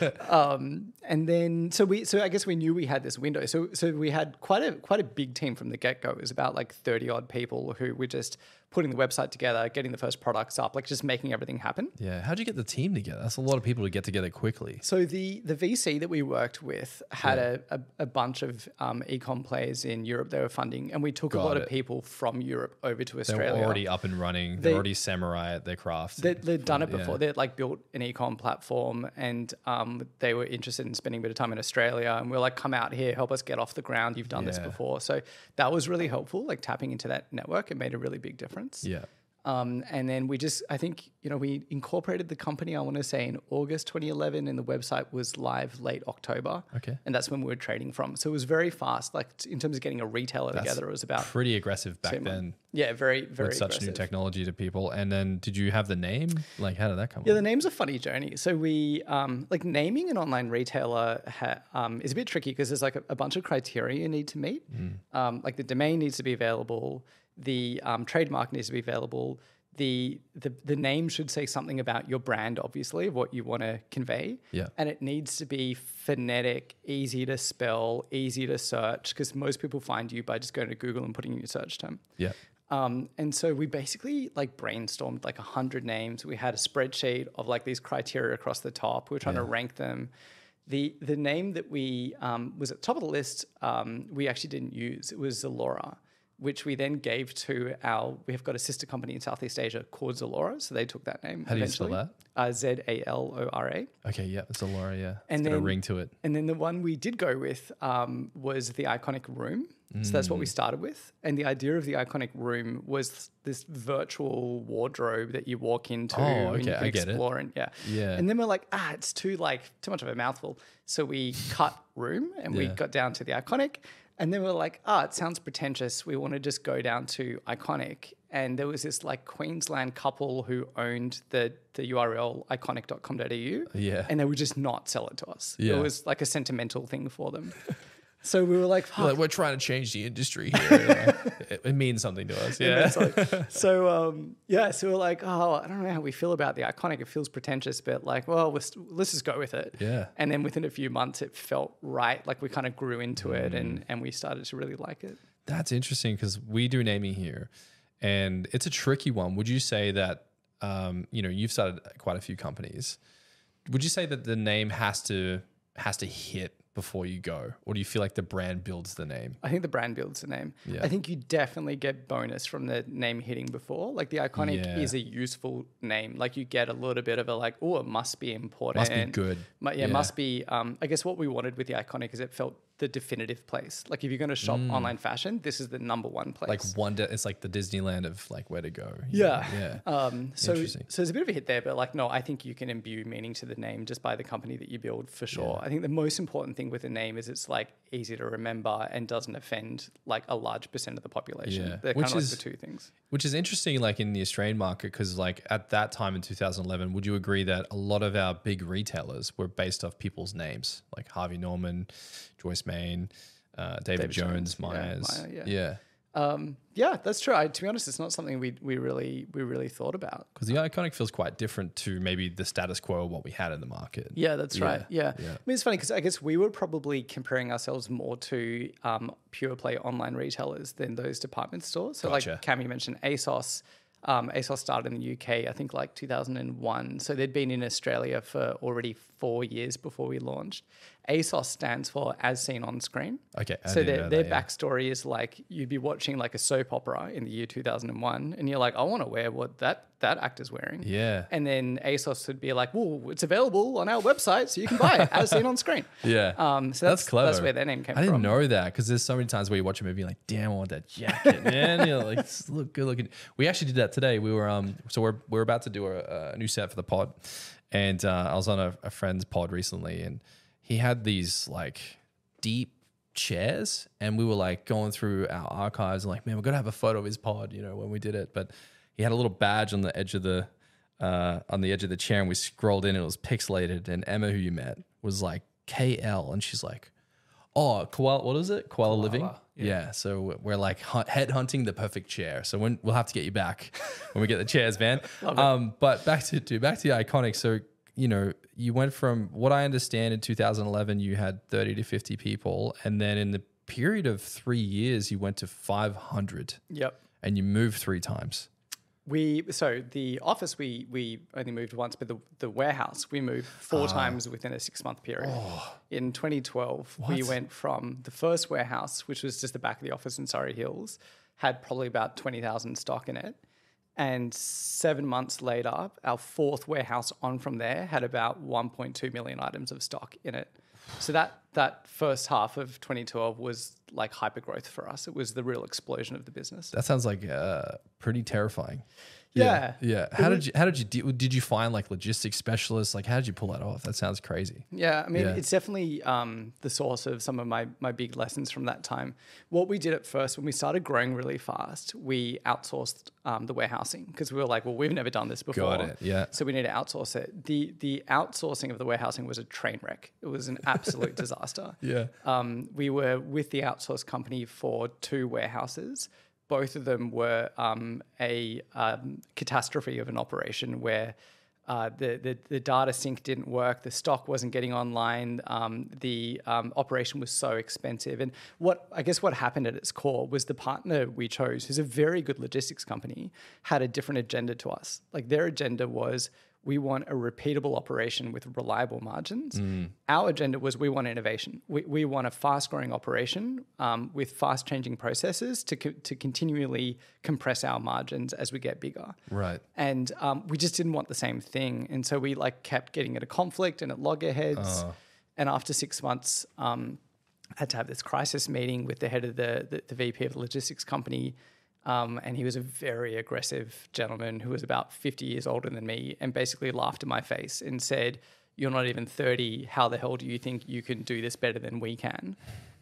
[SPEAKER 1] And then so I guess we knew we had this window. So we had quite a big team from the get-go. It was about like 30 odd people who were just putting the website together, getting the first products up, like just making everything happen.
[SPEAKER 2] Yeah. How'd you get the team together? That's a lot of people to get together quickly.
[SPEAKER 1] So the VC that we worked with had a bunch of e-com players in Europe they were funding, and we took a lot of people from Europe over to Australia.
[SPEAKER 2] They were already up and running. They're already samurai at their craft.
[SPEAKER 1] They'd done it before. They'd like built an e-com platform, and they were interested in spending a bit of time in Australia, and we were like, come out here, help us get off the ground. You've done this before. So that was really helpful, like tapping into that network. It made a really big difference.
[SPEAKER 2] Yeah.
[SPEAKER 1] And then I think, we incorporated the company, I want to say in August 2011, and the website was live late October.
[SPEAKER 2] Okay.
[SPEAKER 1] And that's when we were trading from. So it was very fast. Like in terms of getting a retailer together, it was about
[SPEAKER 2] pretty aggressive back then.
[SPEAKER 1] Yeah, very, very
[SPEAKER 2] with such
[SPEAKER 1] aggressive.
[SPEAKER 2] New technology to people. And then did you have the name? Like how did that come
[SPEAKER 1] Yeah,
[SPEAKER 2] up?
[SPEAKER 1] the name's a funny journey. So we, like naming an online retailer is a bit tricky because there's like a bunch of criteria you need to meet. Like the domain needs to be available. The trademark needs to be available. The name should say something about your brand, obviously, of what you want to convey.
[SPEAKER 2] Yeah.
[SPEAKER 1] And it needs to be phonetic, easy to spell, easy to search, because most people find you by just going to Google and putting in your search term.
[SPEAKER 2] Yeah.
[SPEAKER 1] And so we basically like brainstormed like 100 names. We had a spreadsheet of like these criteria across the top. We were trying to rank them. The name that we was at the top of the list, we actually didn't use. It was Zalora, which we then gave to we have got a sister company in Southeast Asia called Zalora. So they took that name.
[SPEAKER 2] How do you spell that?
[SPEAKER 1] Zalora.
[SPEAKER 2] Okay, yeah, it's Zalora, yeah.
[SPEAKER 1] And
[SPEAKER 2] it's got a
[SPEAKER 1] then-
[SPEAKER 2] ring to it.
[SPEAKER 1] And then the one we did go with was the Iconic Room. So that's what we started with. And the idea of the Iconic Room was this virtual wardrobe that you walk into and you
[SPEAKER 2] okay,
[SPEAKER 1] can
[SPEAKER 2] I get it.
[SPEAKER 1] explore. And
[SPEAKER 2] Yeah.
[SPEAKER 1] And then we're like, it's too much of a mouthful. So we cut Room and we got down to the Iconic. And then we're like, it sounds pretentious. We want to just go down to Iconic. And there was this like Queensland couple who owned the URL iconic.com.au.
[SPEAKER 2] Yeah.
[SPEAKER 1] And they would just not sell it to us.
[SPEAKER 2] Yeah.
[SPEAKER 1] It was like a sentimental thing for them. So we were like,
[SPEAKER 2] You're like, we're trying to change the industry here. It means something to us. Yeah.
[SPEAKER 1] So we're like, oh, I don't know how we feel about the Iconic. It feels pretentious, but like, well, let's just go with it.
[SPEAKER 2] Yeah.
[SPEAKER 1] And then within a few months, it felt right. Like we kind of grew into it, and we started to really like it.
[SPEAKER 2] That's interesting because we do naming here, and it's a tricky one. Would you say that, you've started quite a few companies. Would you say that the name has to hit before you go, or do you feel like the brand builds the name?
[SPEAKER 1] I think the brand builds the name.
[SPEAKER 2] Yeah.
[SPEAKER 1] I think you definitely get bonus from the name hitting before. Like the Iconic is a useful name. Like you get a little bit of a like, oh, it must be important.
[SPEAKER 2] Must be good.
[SPEAKER 1] Must be. I guess what we wanted with the Iconic is it felt the definitive place. Like if you're going to shop online fashion, this is the number one place.
[SPEAKER 2] Like it's like the Disneyland of like where to go.
[SPEAKER 1] Yeah. So
[SPEAKER 2] Interesting.
[SPEAKER 1] there's a bit of a hit there, but like, no, I think you can imbue meaning to the name just by the company that you build for sure. I think the most important thing with a name is it's like easy to remember and doesn't offend like a large percent of the population.
[SPEAKER 2] Yeah.
[SPEAKER 1] They're kind of like the two things.
[SPEAKER 2] Which is interesting, like in the Australian market, because like at that time in 2011, would you agree that a lot of our big retailers were based off people's names, like Harvey Norman, Joyce Main, David Jones, Myers.
[SPEAKER 1] Yeah, that's true. To be honest, it's not something we really thought about.
[SPEAKER 2] Because the Iconic feels quite different to maybe the status quo of what we had in the market.
[SPEAKER 1] Yeah, that's right. Yeah. I mean, it's funny because I guess we were probably comparing ourselves more to pure play online retailers than those department stores. So
[SPEAKER 2] Gotcha.
[SPEAKER 1] like Cam, you mentioned ASOS. ASOS started in the UK, I think like 2001. So they'd been in Australia for already 4 years before we launched. ASOS stands for As Seen on Screen.
[SPEAKER 2] Okay.
[SPEAKER 1] So their backstory is like you'd be watching like a soap opera in the year 2001 and you're like, I want to wear what that actor's wearing.
[SPEAKER 2] Yeah.
[SPEAKER 1] And then ASOS would be like, well, it's available on our website so you can buy it as seen on screen.
[SPEAKER 2] Yeah.
[SPEAKER 1] So that's clever. That's where their name came from.
[SPEAKER 2] I didn't know that because there's so many times where you watch a movie and you're like, damn, I want that jacket, man. You know, like, look good looking. We actually did that today. We were, we're about to do a new set for the pod. And I was on a friend's pod recently and he had these like deep chairs and we were like going through our archives and like, man, we're going to have a photo of his pod, you know, when we did it. But he had a little badge on the edge of the chair and we scrolled in and it was pixelated and Emma, who you met, was like KL and she's like, oh, what is it? Koala Living? Yeah. So we're like head hunting the perfect chair. So we'll have to get you back when we get the chairs, man. But back to the Iconic. So, you know, you went from what I understand in 2011, you had 30 to 50 people. And then in the period of 3 years, you went to 500.
[SPEAKER 1] Yep.
[SPEAKER 2] And you moved 3 times.
[SPEAKER 1] So the office we only moved once, but the warehouse we moved 4 times within a 6-month period. In 2012, we went from the first warehouse, which was just the back of the office in Surrey Hills, had probably about 20,000 stock in it. And 7 months later, our 4th warehouse on from there had about 1.2 million items of stock in it. So that first half of 2012 was like hyper growth for us. It was the real explosion of the business.
[SPEAKER 2] That sounds like pretty terrifying.
[SPEAKER 1] Yeah.
[SPEAKER 2] How did you deal? Did you find like logistics specialists? Like, how did you pull that off? That sounds crazy.
[SPEAKER 1] Yeah, I mean, it's definitely the source of some of my big lessons from that time. What we did at first, when we started growing really fast, we outsourced the warehousing because we were like, well, we've never done this before.
[SPEAKER 2] Got it. Yeah.
[SPEAKER 1] So we need to outsource it. The outsourcing of the warehousing was a train wreck. It was an absolute disaster.
[SPEAKER 2] Yeah.
[SPEAKER 1] We were with the outsourced company for 2 warehouses. Both of them were a catastrophe of an operation where the data sync didn't work, the stock wasn't getting online, the operation was so expensive. And what happened at its core was the partner we chose, who's a very good logistics company, had a different agenda to us. Like their agenda was, we want a repeatable operation with reliable margins. Our agenda was we want innovation. We want a fast-growing operation with fast-changing processes to continually compress our margins as we get bigger.
[SPEAKER 2] Right.
[SPEAKER 1] And we just didn't want the same thing. And so we like kept getting at a conflict and at loggerheads. And after 6 months, I had to have this crisis meeting with the head of the VP of the logistics company. And he was a very aggressive gentleman who was about 50 years older than me and basically laughed in my face and said, you're not even 30. How the hell do you think you can do this better than we can?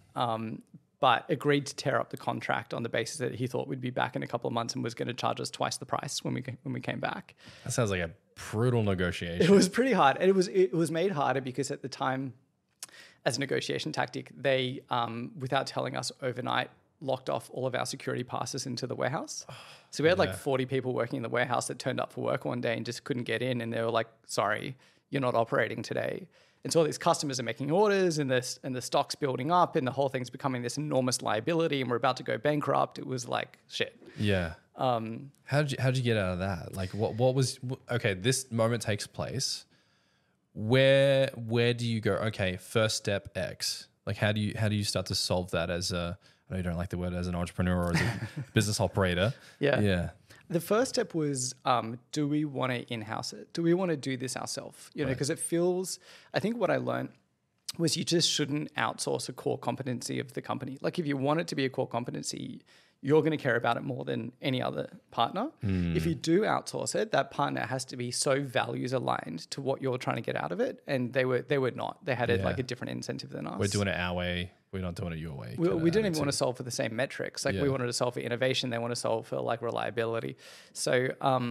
[SPEAKER 1] But agreed to tear up the contract on the basis that he thought we'd be back in a couple of months and was going to charge us twice the price when we came back.
[SPEAKER 2] That sounds like a brutal negotiation.
[SPEAKER 1] It was pretty hard. And it was made harder because at the time, as a negotiation tactic, they, without telling us overnight, locked off all of our security passes into the warehouse. So we had like 40 people working in the warehouse that turned up for work one day and just couldn't get in. And they were like, sorry, you're not operating today. And so all these customers are making orders and the stock's building up and the whole thing's becoming this enormous liability and we're about to go bankrupt. It was like, shit.
[SPEAKER 2] Yeah. How'd you get out of that? Like what was, okay, this moment takes place. Where do you go? Okay, first step X. Like how do you start to solve that as a, I know you don't like the word as an entrepreneur or as a business operator. Yeah.
[SPEAKER 1] The first step was, do we want to in-house it? Do we want to do this ourselves? You know, because it feels, I think what I learned was you just shouldn't outsource a core competency of the company. Like if you want it to be a core competency, you're going to care about it more than any other partner. If you do outsource it, that partner has to be so values aligned to what you're trying to get out of it. And they were not. They had like a different incentive than us.
[SPEAKER 2] We're doing it our way. We're not doing it your way.
[SPEAKER 1] We didn't even want to solve for the same metrics. Like we wanted to solve for innovation. They want to solve for like reliability. So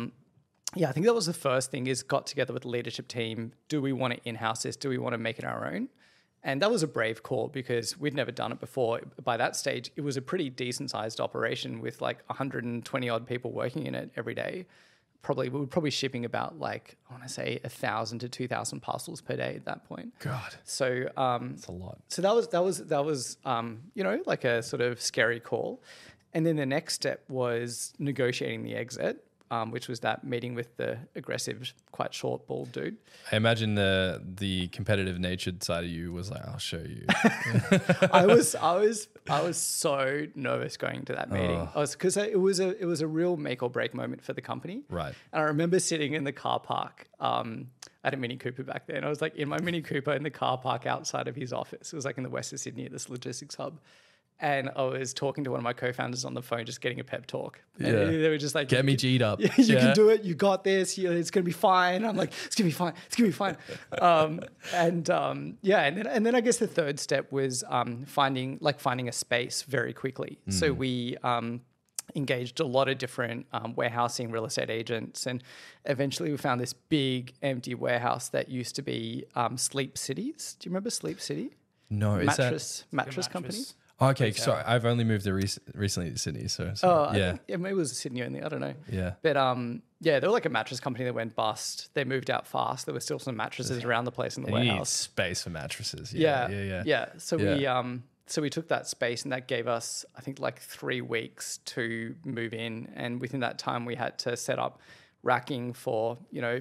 [SPEAKER 1] I think that was the first thing is got together with the leadership team. Do we want to in-house this? Do we want to make it our own? And that was a brave call because we'd never done it before. By that stage, it was a pretty decent sized operation with like 120 odd people working in it every day. We were probably shipping about like, I want to say 1,000 to 2,000 parcels per day at that point.
[SPEAKER 2] God.
[SPEAKER 1] So
[SPEAKER 2] that's a lot.
[SPEAKER 1] So that was you know, like a sort of scary call. And then the next step was negotiating the exit, which was that meeting with the aggressive, quite short, bald dude.
[SPEAKER 2] I imagine the competitive natured side of you was like, I'll show you.
[SPEAKER 1] I was so nervous going to that meeting. Because it was a real make or break moment for the company.
[SPEAKER 2] Right.
[SPEAKER 1] And I remember sitting in the car park. I had a Mini Cooper back then. I was like in my Mini Cooper in the car park outside of his office. It was like in the west of Sydney at this logistics hub. And I was talking to one of my co-founders on the phone, just getting a pep talk. And they were just like,
[SPEAKER 2] get me G'd up.
[SPEAKER 1] You can do it. You got this. It's going to be fine. I'm like, it's going to be fine. It's going to be fine. And then I guess the third step was finding a space very quickly. So we engaged a lot of different warehousing real estate agents. And eventually we found this big empty warehouse that used to be Sleep Cities. Do you remember Sleep City?
[SPEAKER 2] No,
[SPEAKER 1] mattress company.
[SPEAKER 2] Okay, sorry. I've only moved there recently to Sydney, so
[SPEAKER 1] maybe it was Sydney only. I don't know.
[SPEAKER 2] Yeah,
[SPEAKER 1] but they were like a mattress company that went bust. They moved out fast. There were still some mattresses around the place in the warehouse.
[SPEAKER 2] You need space for mattresses.
[SPEAKER 1] So we took that space, and that gave us, I think, like 3 weeks to move in. And within that time, we had to set up racking for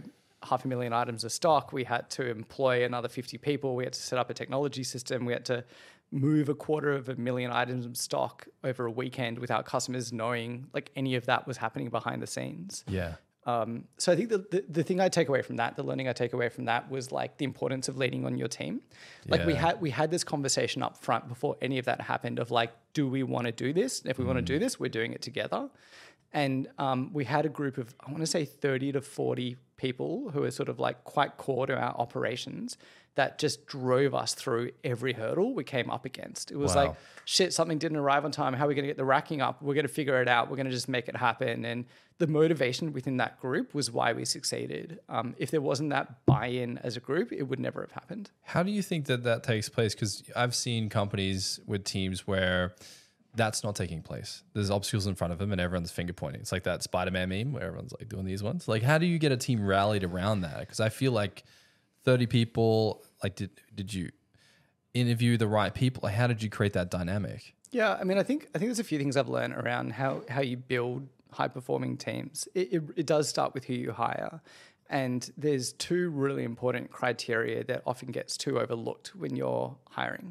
[SPEAKER 1] 500,000 items of stock. We had to employ another 50 people. We had to set up a technology system. We had to move 250,000 items of stock over a weekend without customers knowing like any of that was happening behind the scenes.
[SPEAKER 2] Yeah.
[SPEAKER 1] So I think the thing I take away from that, the learning I take away from that was like the importance of leaning on your team. Like we had this conversation up front before any of that happened of like, do we want to do this? If we want to do this, we're doing it together. And we had a group of, I want to say 30 to 40 people who are sort of like quite core to our operations that just drove us through every hurdle we came up against. It was like, shit, something didn't arrive on time. How are we going to get the racking up? We're going to figure it out. We're going to just make it happen. And the motivation within that group was why we succeeded. If there wasn't that buy-in as a group, it would never have happened.
[SPEAKER 2] How do you think that takes place? Because I've seen companies with teams where that's not taking place. There's obstacles in front of them and everyone's finger pointing. It's like that Spider-Man meme where everyone's like doing these ones. Like, how do you get a team rallied around that? Because I feel like 30 people, like did you interview the right people? Like, how did you create that dynamic?
[SPEAKER 1] Yeah, I mean, I think there's a few things I've learned around how you build high-performing teams. It does start with who you hire. And there's 2 really important criteria that often gets too overlooked when you're hiring.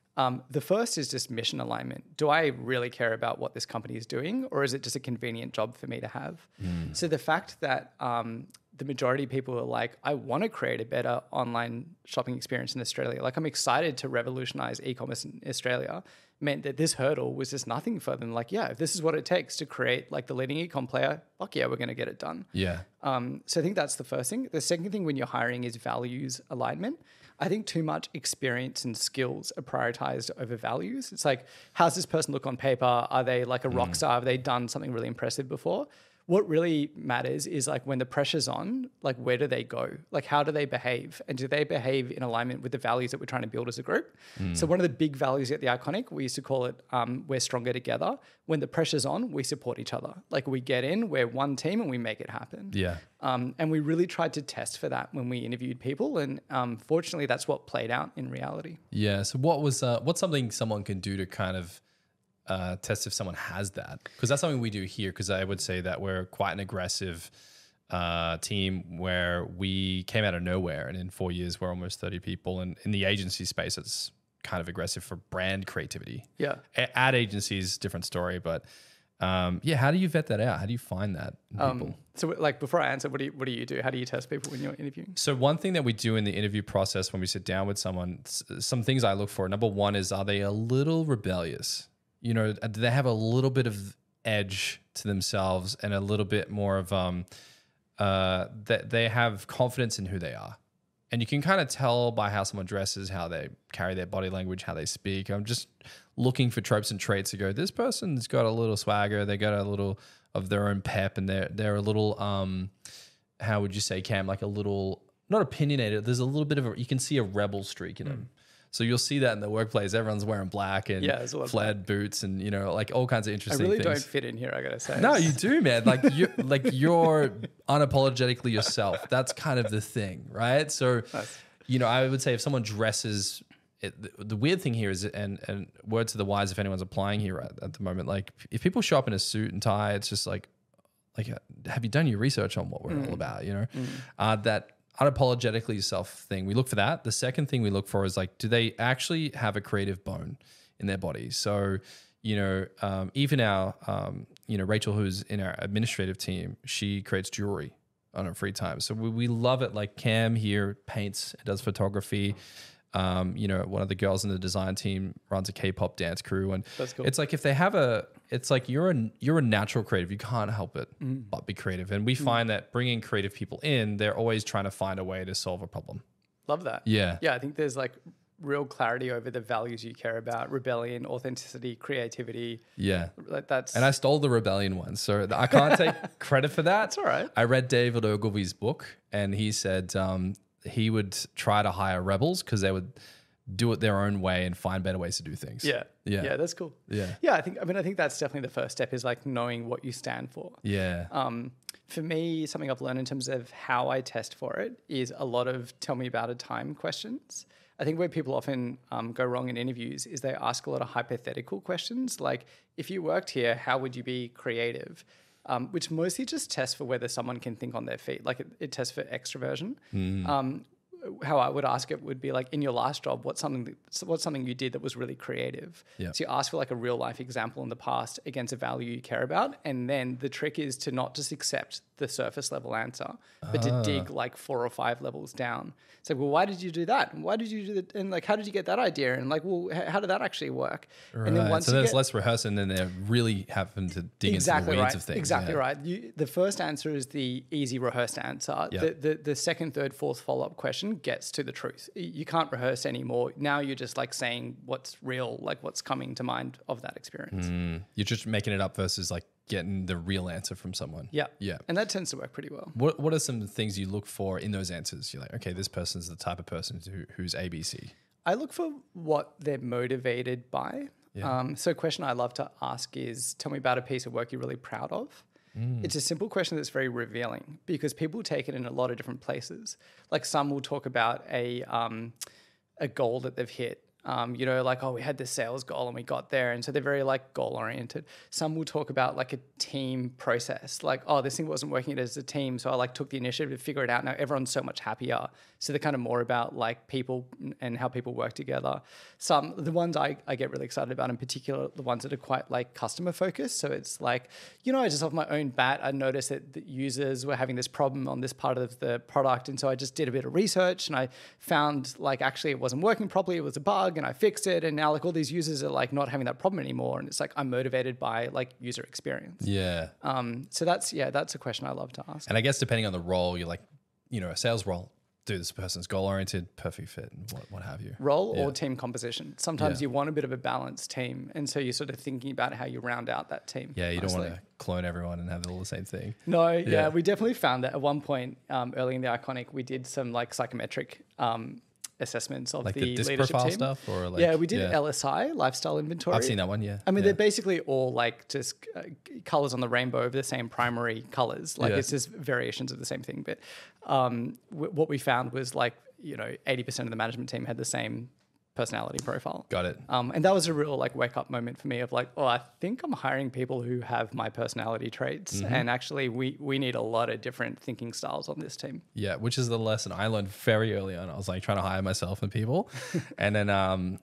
[SPEAKER 1] The first is just mission alignment. Do I really care about what this company is doing, or is it just a convenient job for me to have? So the fact that the majority of people are like, I want to create a better online shopping experience in Australia. Like, I'm excited to revolutionize e-commerce in Australia, meant that this hurdle was just nothing for them. Like, yeah, if this is what it takes to create like the leading e-com player, fuck yeah, we're going to get it done.
[SPEAKER 2] Yeah.
[SPEAKER 1] So I think that's the first thing. The second thing when you're hiring is values alignment. I think too much experience and skills are prioritized over values. It's like, how's this person look on paper? Are they like a rock star? Have they done something really impressive before? what really matters is like when the pressure's on, like where do they go? Like how do they behave? And do they behave in alignment with the values that we're trying to build as a group? So one of the big values at The Iconic, we used to call it we're stronger together. When the pressure's on, we support each other. Like we get in, we're one team and we make it happen.
[SPEAKER 2] Yeah.
[SPEAKER 1] And we really tried to test for that when we interviewed people. And fortunately, that's what played out in reality.
[SPEAKER 2] Yeah. So what's something someone can do to kind of test if someone has that? Because that's something we do here. Because I would say that we're quite an aggressive team where we came out of nowhere, and in 4 years we're almost 30 people. And in the agency space, it's kind of aggressive for brand creativity.
[SPEAKER 1] Yeah.
[SPEAKER 2] Ad agencies, different story, but how do you vet that out? How do you find that in people?
[SPEAKER 1] So like before I answer, what do you do? How do you test people when you're interviewing?
[SPEAKER 2] So one thing that we do in the interview process when we sit down with someone, some things I look for. Number one is, are they a little rebellious? You know, do they have a little bit of edge to themselves and a little bit more of that they have confidence in who they are. And you can kind of tell by how someone dresses, how they carry their body language, how they speak. I'm just looking for tropes and traits to go, this person's got a little swagger, they got a little of their own pep, and they're a little how would you say, Cam, like a little, not opinionated, there's a little bit of you can see a rebel streak in them. So you'll see that in the workplace. Everyone's wearing black and flared boots and, you know, like all kinds of interesting things.
[SPEAKER 1] I really don't fit in here, I gotta say.
[SPEAKER 2] No, you do, man. You're unapologetically yourself. That's kind of the thing, right? So, you know, I would say if someone dresses, the weird thing here is, and word to the wise if anyone's applying here at the moment, like if people show up in a suit and tie, it's just like have you done your research on what we're all about, you know? That unapologetically yourself thing, we look for that. The second thing we look for is like, do they actually have a creative bone in their body? So, you know, even our, you know, Rachel, who's in our administrative team, she creates jewelry on her free time. So we love it. Like Cam here paints, does photography. You know, one of the girls in the design team runs a K-pop dance crew, and
[SPEAKER 1] that's cool.
[SPEAKER 2] It's like if they have it's like you're a natural creative. You can't help it but be creative. And we find that bringing creative people in, they're always trying to find a way to solve a problem.
[SPEAKER 1] Love that.
[SPEAKER 2] Yeah.
[SPEAKER 1] Yeah, I think there's like real clarity over the values you care about: rebellion, authenticity, creativity.
[SPEAKER 2] Yeah,
[SPEAKER 1] like that's.
[SPEAKER 2] And I stole the rebellion one, so I can't take credit for that.
[SPEAKER 1] That's all right.
[SPEAKER 2] I read David Ogilvy's book, and he said he would try to hire rebels because they would do it their own way and find better ways to do things.
[SPEAKER 1] Yeah, that's cool.
[SPEAKER 2] Yeah,
[SPEAKER 1] I think that's definitely the first step, is like knowing what you stand for.
[SPEAKER 2] Yeah.
[SPEAKER 1] For me, something I've learned in terms of how I test for it is a lot of tell me about a time questions. I think where people often go wrong in interviews is they ask a lot of hypothetical questions, like if you worked here, how would you be creative? Which mostly just tests for whether someone can think on their feet. Like it tests for extroversion. How I would ask it would be like, in your last job, what's something you did that was really creative?
[SPEAKER 2] Yeah.
[SPEAKER 1] So you ask for like a real life example in the past against a value you care about. And then the trick is to not just accept the surface level answer, but to dig like 4 or 5 levels down. So, well, why did you do that? And why did you do that? And like, how did you get that idea? And like, well, how did that actually work?
[SPEAKER 2] Right.
[SPEAKER 1] And then once
[SPEAKER 2] so there's less rehearsing, and they're really having to dig into the weeds of things.
[SPEAKER 1] Exactly right. The first answer is the easy rehearsed answer.
[SPEAKER 2] Yep.
[SPEAKER 1] The second, third, fourth follow-up question gets to the truth. You can't rehearse anymore. Now you're just like saying what's real, like what's coming to mind of that experience.
[SPEAKER 2] You're just making it up versus like getting the real answer from someone.
[SPEAKER 1] Yeah.
[SPEAKER 2] Yeah.
[SPEAKER 1] And that tends to work pretty well.
[SPEAKER 2] What are some things you look for in those answers? You're like, okay, this person's the type of person who's ABC.
[SPEAKER 1] I look for what they're motivated by.
[SPEAKER 2] Yeah.
[SPEAKER 1] So a question I love to ask is, tell me about a piece of work you're really proud of. It's a simple question that's very revealing because people take it in a lot of different places. Like some will talk about a goal that they've hit. You know, like, oh, we had this sales goal and we got there. And so they're very like goal oriented. Some will talk about like a team process, like, oh, this thing wasn't working as a team. So I like took the initiative to figure it out. Now everyone's so much happier. So they're kind of more about like people and how people work together. The ones I get really excited about in particular, the ones that are quite like customer focused. So it's like, you know, I just off my own bat, I noticed that the users were having this problem on this part of the product. And so I just did a bit of research and I found like actually it wasn't working properly. It was a bug and I fixed it. And now like all these users are like not having that problem anymore. And it's like, I'm motivated by like user experience.
[SPEAKER 2] Yeah.
[SPEAKER 1] So that's a question I love to ask.
[SPEAKER 2] And I guess depending on the role, you're like, you know, a sales role, dude, this person's goal oriented, perfect fit, and what have you.
[SPEAKER 1] Role
[SPEAKER 2] Yeah.
[SPEAKER 1] or team composition. Sometimes
[SPEAKER 2] Yeah.
[SPEAKER 1] you want a bit of a balanced team. And so you're sort of thinking about how you round out that team.
[SPEAKER 2] Yeah, you don't
[SPEAKER 1] mostly.
[SPEAKER 2] want to clone everyone and have all the same thing.
[SPEAKER 1] No,
[SPEAKER 2] Yeah.
[SPEAKER 1] yeah, we definitely found that at one point early in the Iconic, we did some like psychometric assessments of
[SPEAKER 2] Like
[SPEAKER 1] the
[SPEAKER 2] the disc
[SPEAKER 1] leadership
[SPEAKER 2] profile
[SPEAKER 1] team.
[SPEAKER 2] stuff, or like
[SPEAKER 1] Yeah, we did LSI, lifestyle inventory.
[SPEAKER 2] I've seen that one. Yeah,
[SPEAKER 1] I mean,
[SPEAKER 2] yeah.
[SPEAKER 1] they're basically all like just colors on the rainbow of the same primary colors. Like
[SPEAKER 2] Yeah.
[SPEAKER 1] it's just variations of the same thing. But what we found was like, 80% of the management team had the same personality profile.
[SPEAKER 2] Got it.
[SPEAKER 1] And that was a real like wake up moment for me of like, oh, I think I'm hiring people who have my personality traits.
[SPEAKER 2] Mm-hmm.
[SPEAKER 1] And actually we need a lot of different thinking styles on this team.
[SPEAKER 2] Yeah, which is the lesson I learned very early on. I was like trying to hire myself and people, and then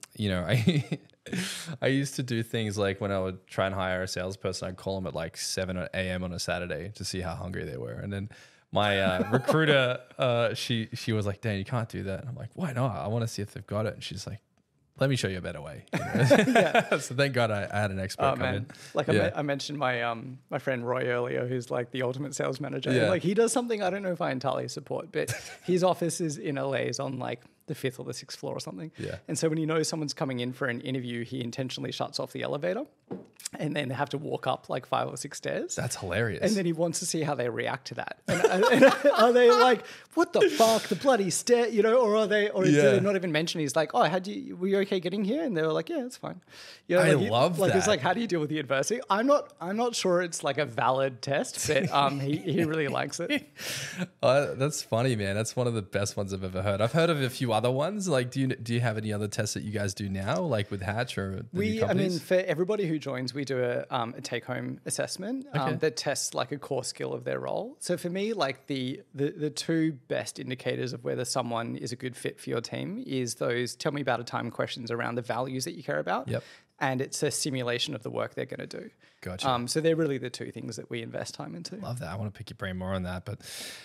[SPEAKER 2] I used to do things like when I would try and hire a salesperson, I'd call them at like 7 a.m. on a Saturday to see how hungry they were, and then my recruiter, she was like, "Dan, you can't do that." And I'm like, "Why not? I want to see if they've got it." And she's like, "Let me show you a better way." So thank God I had an expert come in.
[SPEAKER 1] Like
[SPEAKER 2] Yeah.
[SPEAKER 1] I mentioned my my friend Roy earlier, who's like the ultimate sales manager. And
[SPEAKER 2] Yeah.
[SPEAKER 1] like he does something I don't know if I entirely support, but his office is in LA is on like the 5th or the 6th floor or something.
[SPEAKER 2] Yeah.
[SPEAKER 1] And so when he knows someone's coming in for an interview, he intentionally shuts off the elevator, and then they have to walk up like 5 or 6 stairs.
[SPEAKER 2] That's hilarious.
[SPEAKER 1] And then he wants to see how they react to that. And are they like, what the fuck, the bloody stair, or are they, or do
[SPEAKER 2] Yeah.
[SPEAKER 1] they not even mention? He's like, oh, were you okay getting here? And they were like, yeah, it's fine.
[SPEAKER 2] I
[SPEAKER 1] like
[SPEAKER 2] love
[SPEAKER 1] Like it's
[SPEAKER 2] that.
[SPEAKER 1] like, how do you deal with the adversity? I'm not sure it's like a valid test, but he really likes it.
[SPEAKER 2] That's funny, man. That's one of the best ones I've ever heard. I've heard of a few other ones. Like, do you have any other tests that you guys do now, like with Hatch or the new companies?
[SPEAKER 1] For everybody who joins, we do a take-home assessment that tests like a core skill of their role. So for me, like the two best indicators of whether someone is a good fit for your team is those tell me about a time questions around the values that you care about.
[SPEAKER 2] Yep.
[SPEAKER 1] And it's a simulation of the work they're going to do.
[SPEAKER 2] Gotcha.
[SPEAKER 1] So they're really the two things that we invest time into.
[SPEAKER 2] Love that. I want to pick your brain more on that. But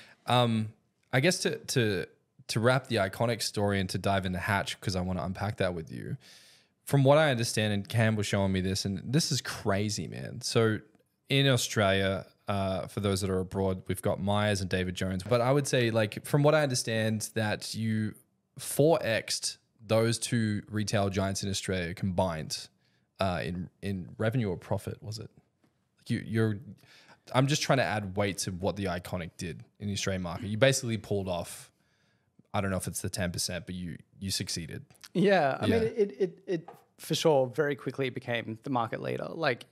[SPEAKER 2] I guess to wrap the Iconic story and to dive into Hatch, because I want to unpack that with you. From what I understand, and Cam was showing me this, and this is crazy, man. So in Australia, for those that are abroad, we've got Myers and David Jones. But I would say, like, from what I understand, that you 4x'd those two retail giants in Australia combined in revenue or profit, was it? Like I'm just trying to add weight to what the Iconic did in the Australian market. You basically pulled off, I don't know if it's the 10%, but you succeeded.
[SPEAKER 1] Yeah, I
[SPEAKER 2] Yeah.
[SPEAKER 1] mean, it for sure very quickly became the market leader. Like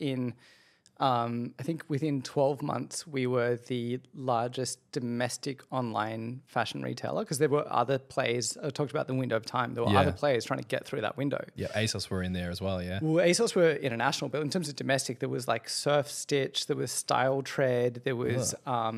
[SPEAKER 1] I think within 12 months, we were the largest domestic online fashion retailer because there were other players. I talked about the window of time. There were
[SPEAKER 2] Yeah.
[SPEAKER 1] other players trying to get through that window.
[SPEAKER 2] Yeah, ASOS were in there as well, yeah.
[SPEAKER 1] Well, ASOS were international, but in terms of domestic, there was like Surf Stitch, there was Style Tread, there was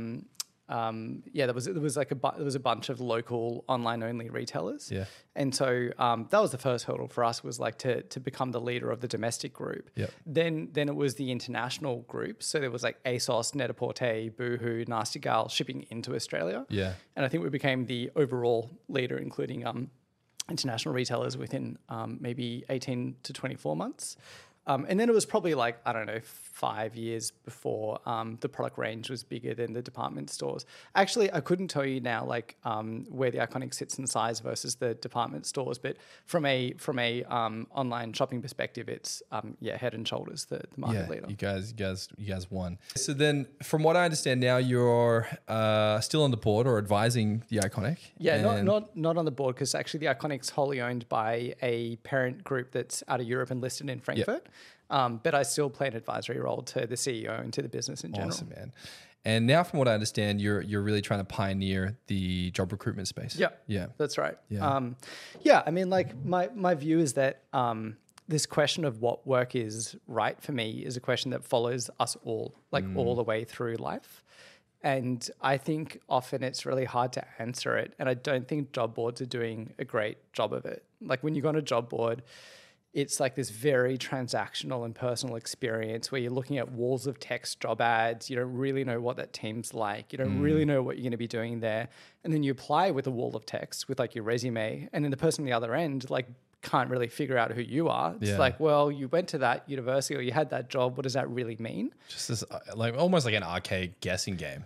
[SPEAKER 1] there was a bunch of local online only retailers.
[SPEAKER 2] Yeah.
[SPEAKER 1] And so that was the first hurdle for us was like to become the leader of the domestic group.
[SPEAKER 2] Yep.
[SPEAKER 1] Then it was the international group. So there was like ASOS, Net-a-Porter, Boohoo, Nasty Gal shipping into Australia.
[SPEAKER 2] Yeah.
[SPEAKER 1] And I think we became the overall leader, including international retailers within maybe 18 to 24 months. And then it was probably like, I don't know, 5 years before the product range was bigger than the department stores. Actually, I couldn't tell you now like where the Iconic sits in size versus the department stores, but from a online shopping perspective, it's head and shoulders the market leader.
[SPEAKER 2] You guys won. So then, from what I understand now, you're still on the board or advising the Iconic.
[SPEAKER 1] Yeah,
[SPEAKER 2] and
[SPEAKER 1] not on the board because actually the Iconic's wholly owned by a parent group that's out of Europe and listed in Frankfurt. But I still play an advisory role to the CEO and to the business in general.
[SPEAKER 2] Awesome, man. And now, from what I understand, you're really trying to pioneer the job recruitment space. Yeah.
[SPEAKER 1] That's right.
[SPEAKER 2] Yeah.
[SPEAKER 1] I mean, like my view is that this question of what work is right for me is a question that follows us all, like all the way through life. And I think often it's really hard to answer it. And I don't think job boards are doing a great job of it. Like when you go on a job board, it's like this very transactional and personal experience where you're looking at walls of text job ads. You don't really know what that team's like. You don't really know what you're going to be doing there. And then you apply with a wall of text with like your resume. And then the person on the other end like can't really figure out who you are. It's like, well, you went to that university or you had that job. What does that really mean?
[SPEAKER 2] Just this, like almost like an arcade guessing game.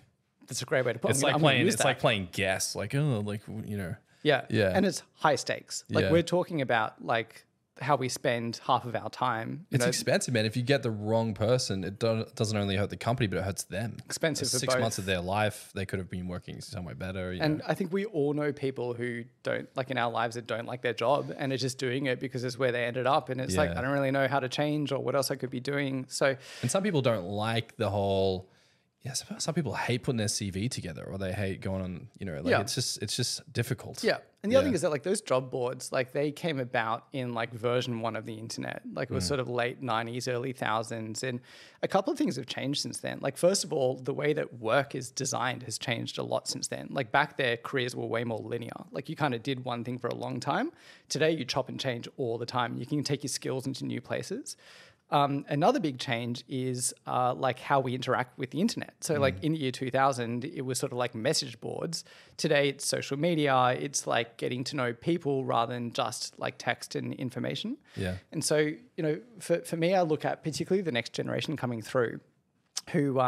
[SPEAKER 1] That's a great way to put it.
[SPEAKER 2] It's like playing guess, like, oh, like, you know.
[SPEAKER 1] Yeah.
[SPEAKER 2] Yeah.
[SPEAKER 1] And it's high stakes. Like
[SPEAKER 2] Yeah.
[SPEAKER 1] we're talking about like how we spend half of our time.
[SPEAKER 2] It's expensive, man. If you get the wrong person, it doesn't only hurt the company, but it hurts them.
[SPEAKER 1] Expensive for
[SPEAKER 2] 6
[SPEAKER 1] both.
[SPEAKER 2] months of their life, they could have been working somewhere better.
[SPEAKER 1] And I think we all know people who don't, like in our lives, that don't like their job and are just doing it because it's where they ended up. And it's like,
[SPEAKER 2] Yeah.
[SPEAKER 1] I don't really know how to change or what else I could be doing. So
[SPEAKER 2] And some people don't like the whole. Yeah, some people hate putting their CV together, or they hate going on. You know, like
[SPEAKER 1] Yeah.
[SPEAKER 2] it's just difficult.
[SPEAKER 1] yeah. And the other thing is that like those job boards, like they came about in like version 1 of the internet. Like it was sort of late 90s, early thousands. And a couple of things have changed since then. Like first of all, the way that work is designed has changed a lot since then. Like back there, careers were way more linear. Like you kind of did one thing for a long time. Today, you chop and change all the time. You can take your skills into new places. Another big change is like how we interact with the internet. So like in the year 2000, it was sort of like message boards. Today, it's social media. It's like getting to know people rather than just like text and information.
[SPEAKER 2] Yeah.
[SPEAKER 1] And so, you know, for me, I look at particularly the next generation coming through who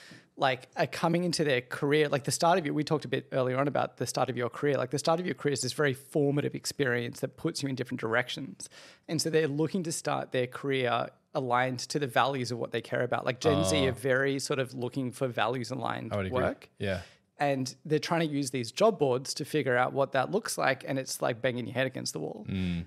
[SPEAKER 1] like are coming into their career, like the start of your, we talked a bit earlier on about the start of your career. Like the start of your career is this very formative experience that puts you in different directions. And so they're looking to start their career aligned to the values of what they care about. Like Gen Z are very sort of looking for values aligned
[SPEAKER 2] I would agree.
[SPEAKER 1] work.
[SPEAKER 2] Yeah.
[SPEAKER 1] And they're trying to use these job boards to figure out what that looks like. And it's like banging your head against the wall.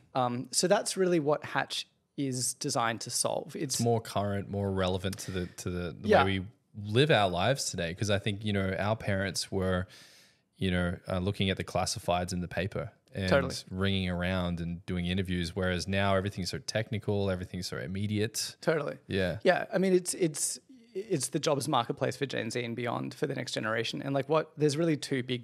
[SPEAKER 1] So that's really what Hatch is designed to solve. It's
[SPEAKER 2] More current, more relevant to the
[SPEAKER 1] Yeah.
[SPEAKER 2] way we live our lives today. Because I think, you know, our parents were, you know, looking at the classifieds in the paper and
[SPEAKER 1] Totally.
[SPEAKER 2] ringing around and doing interviews, whereas now everything's so technical, everything's so immediate.
[SPEAKER 1] totally.
[SPEAKER 2] Yeah.
[SPEAKER 1] Yeah, I mean, it's the jobs marketplace for Gen Z and beyond for the next generation. And like there's really two big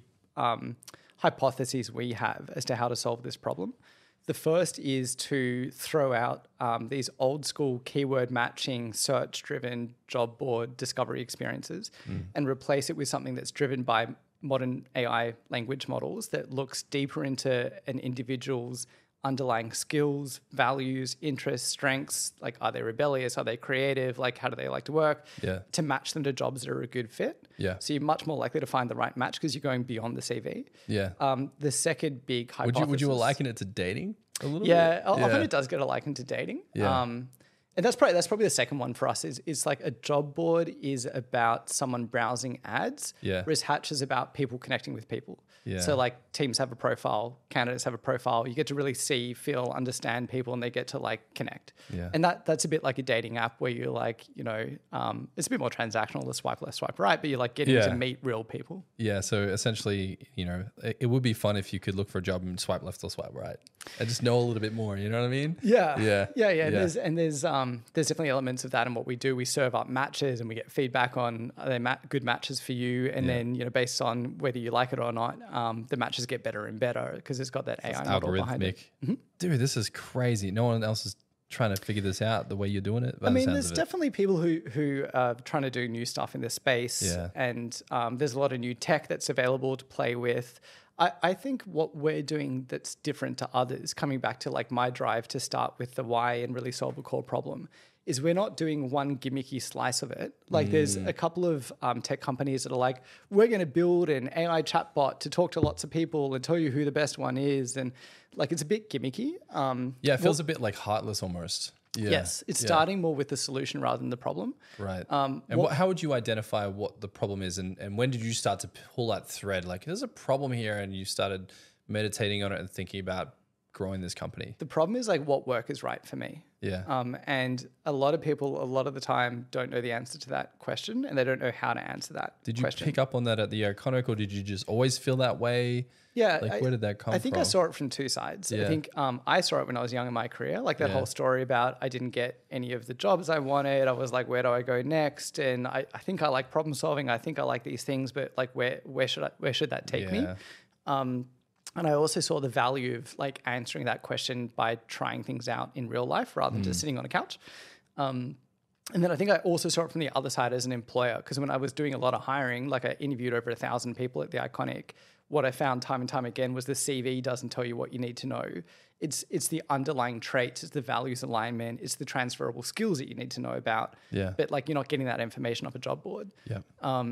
[SPEAKER 1] hypotheses we have as to how to solve this problem. The first is to throw out these old school keyword matching, search-driven job board discovery experiences and replace it with something that's driven by modern AI language models that looks deeper into an individual's underlying skills, values, interests, strengths. Like, are they rebellious? Are they creative? Like, how do they like to work?
[SPEAKER 2] Yeah.
[SPEAKER 1] To match them to jobs that are a good fit.
[SPEAKER 2] Yeah.
[SPEAKER 1] So you're much more likely to find the right match because you're going beyond the CV.
[SPEAKER 2] Yeah.
[SPEAKER 1] The second big hypothesis.
[SPEAKER 2] Would you liken it to dating a little
[SPEAKER 1] Yeah,
[SPEAKER 2] bit?
[SPEAKER 1] often it does get a liken to dating.
[SPEAKER 2] Yeah.
[SPEAKER 1] And that's probably the second one for us is like a job board is about someone browsing ads,
[SPEAKER 2] Yeah.
[SPEAKER 1] whereas Hatch is about people connecting with people.
[SPEAKER 2] Yeah.
[SPEAKER 1] So like teams have a profile, candidates have a profile. You get to really see, feel, understand people, and they get to like connect.
[SPEAKER 2] Yeah.
[SPEAKER 1] And that's a bit like a dating app where you're like, you know, it's a bit more transactional, the swipe left, swipe right, but you're like getting
[SPEAKER 2] Yeah.
[SPEAKER 1] to meet real people.
[SPEAKER 2] Yeah, so essentially, you know, it would be fun if you could look for a job and swipe left or swipe right, and just know a little bit more. You know what I mean?
[SPEAKER 1] Yeah.
[SPEAKER 2] Yeah.
[SPEAKER 1] And there's definitely elements of that in what we do. We serve up matches and we get feedback on are they good matches for you, and then, you know, based on whether you like it or not, the matches get better and better because it's got that AI model behind it.
[SPEAKER 2] Dude, this is crazy. No one else is trying to figure this out the way you're doing it. by
[SPEAKER 1] I
[SPEAKER 2] the
[SPEAKER 1] mean,
[SPEAKER 2] sounds
[SPEAKER 1] there's
[SPEAKER 2] of it.
[SPEAKER 1] definitely people who are trying to do new stuff in this space,
[SPEAKER 2] Yeah.
[SPEAKER 1] and there's a lot of new tech that's available to play with. I think what we're doing that's different to others, coming back to like my drive to start with the why and really solve a core problem, is we're not doing one gimmicky slice of it. Like there's a couple of tech companies that are like, we're going to build an AI chatbot to talk to lots of people and tell you who the best one is. And like, it's a bit gimmicky.
[SPEAKER 2] Yeah, it feels a bit like heartless almost. Yeah.
[SPEAKER 1] Yes, it's
[SPEAKER 2] Yeah.
[SPEAKER 1] starting more with the solution rather than the problem.
[SPEAKER 2] Right. And how would you identify what the problem is? And when did you start to pull that thread? Like, there's a problem here, and you started meditating on it and thinking about growing this company.
[SPEAKER 1] The problem is like what work is right for me.
[SPEAKER 2] Yeah.
[SPEAKER 1] And a lot of people, a lot of the time, don't know the answer to that question, and they don't know how to answer that
[SPEAKER 2] Did you
[SPEAKER 1] question.
[SPEAKER 2] pick up on that at the Iconic, or did you just always feel that way?
[SPEAKER 1] Yeah.
[SPEAKER 2] Like, where did that come from?
[SPEAKER 1] I think I saw it from two sides.
[SPEAKER 2] Yeah.
[SPEAKER 1] I think I saw it when I was young in my career, like that
[SPEAKER 2] Yeah.
[SPEAKER 1] whole story about I didn't get any of the jobs I wanted. I was like, where do I go next? And I think I like problem solving. I think I like these things, but like where should that take me?
[SPEAKER 2] Yeah.
[SPEAKER 1] And I also saw the value of like answering that question by trying things out in real life rather than just sitting on a couch. And then I think I also saw it from the other side as an employer, because when I was doing a lot of hiring, like I interviewed over 1,000 people at the Iconic, what I found time and time again was the CV doesn't tell you what you need to know. It's the underlying traits, it's the values alignment, it's the transferable skills that you need to know about.
[SPEAKER 2] Yeah.
[SPEAKER 1] But like you're not getting that information off a job board.
[SPEAKER 2] Yeah.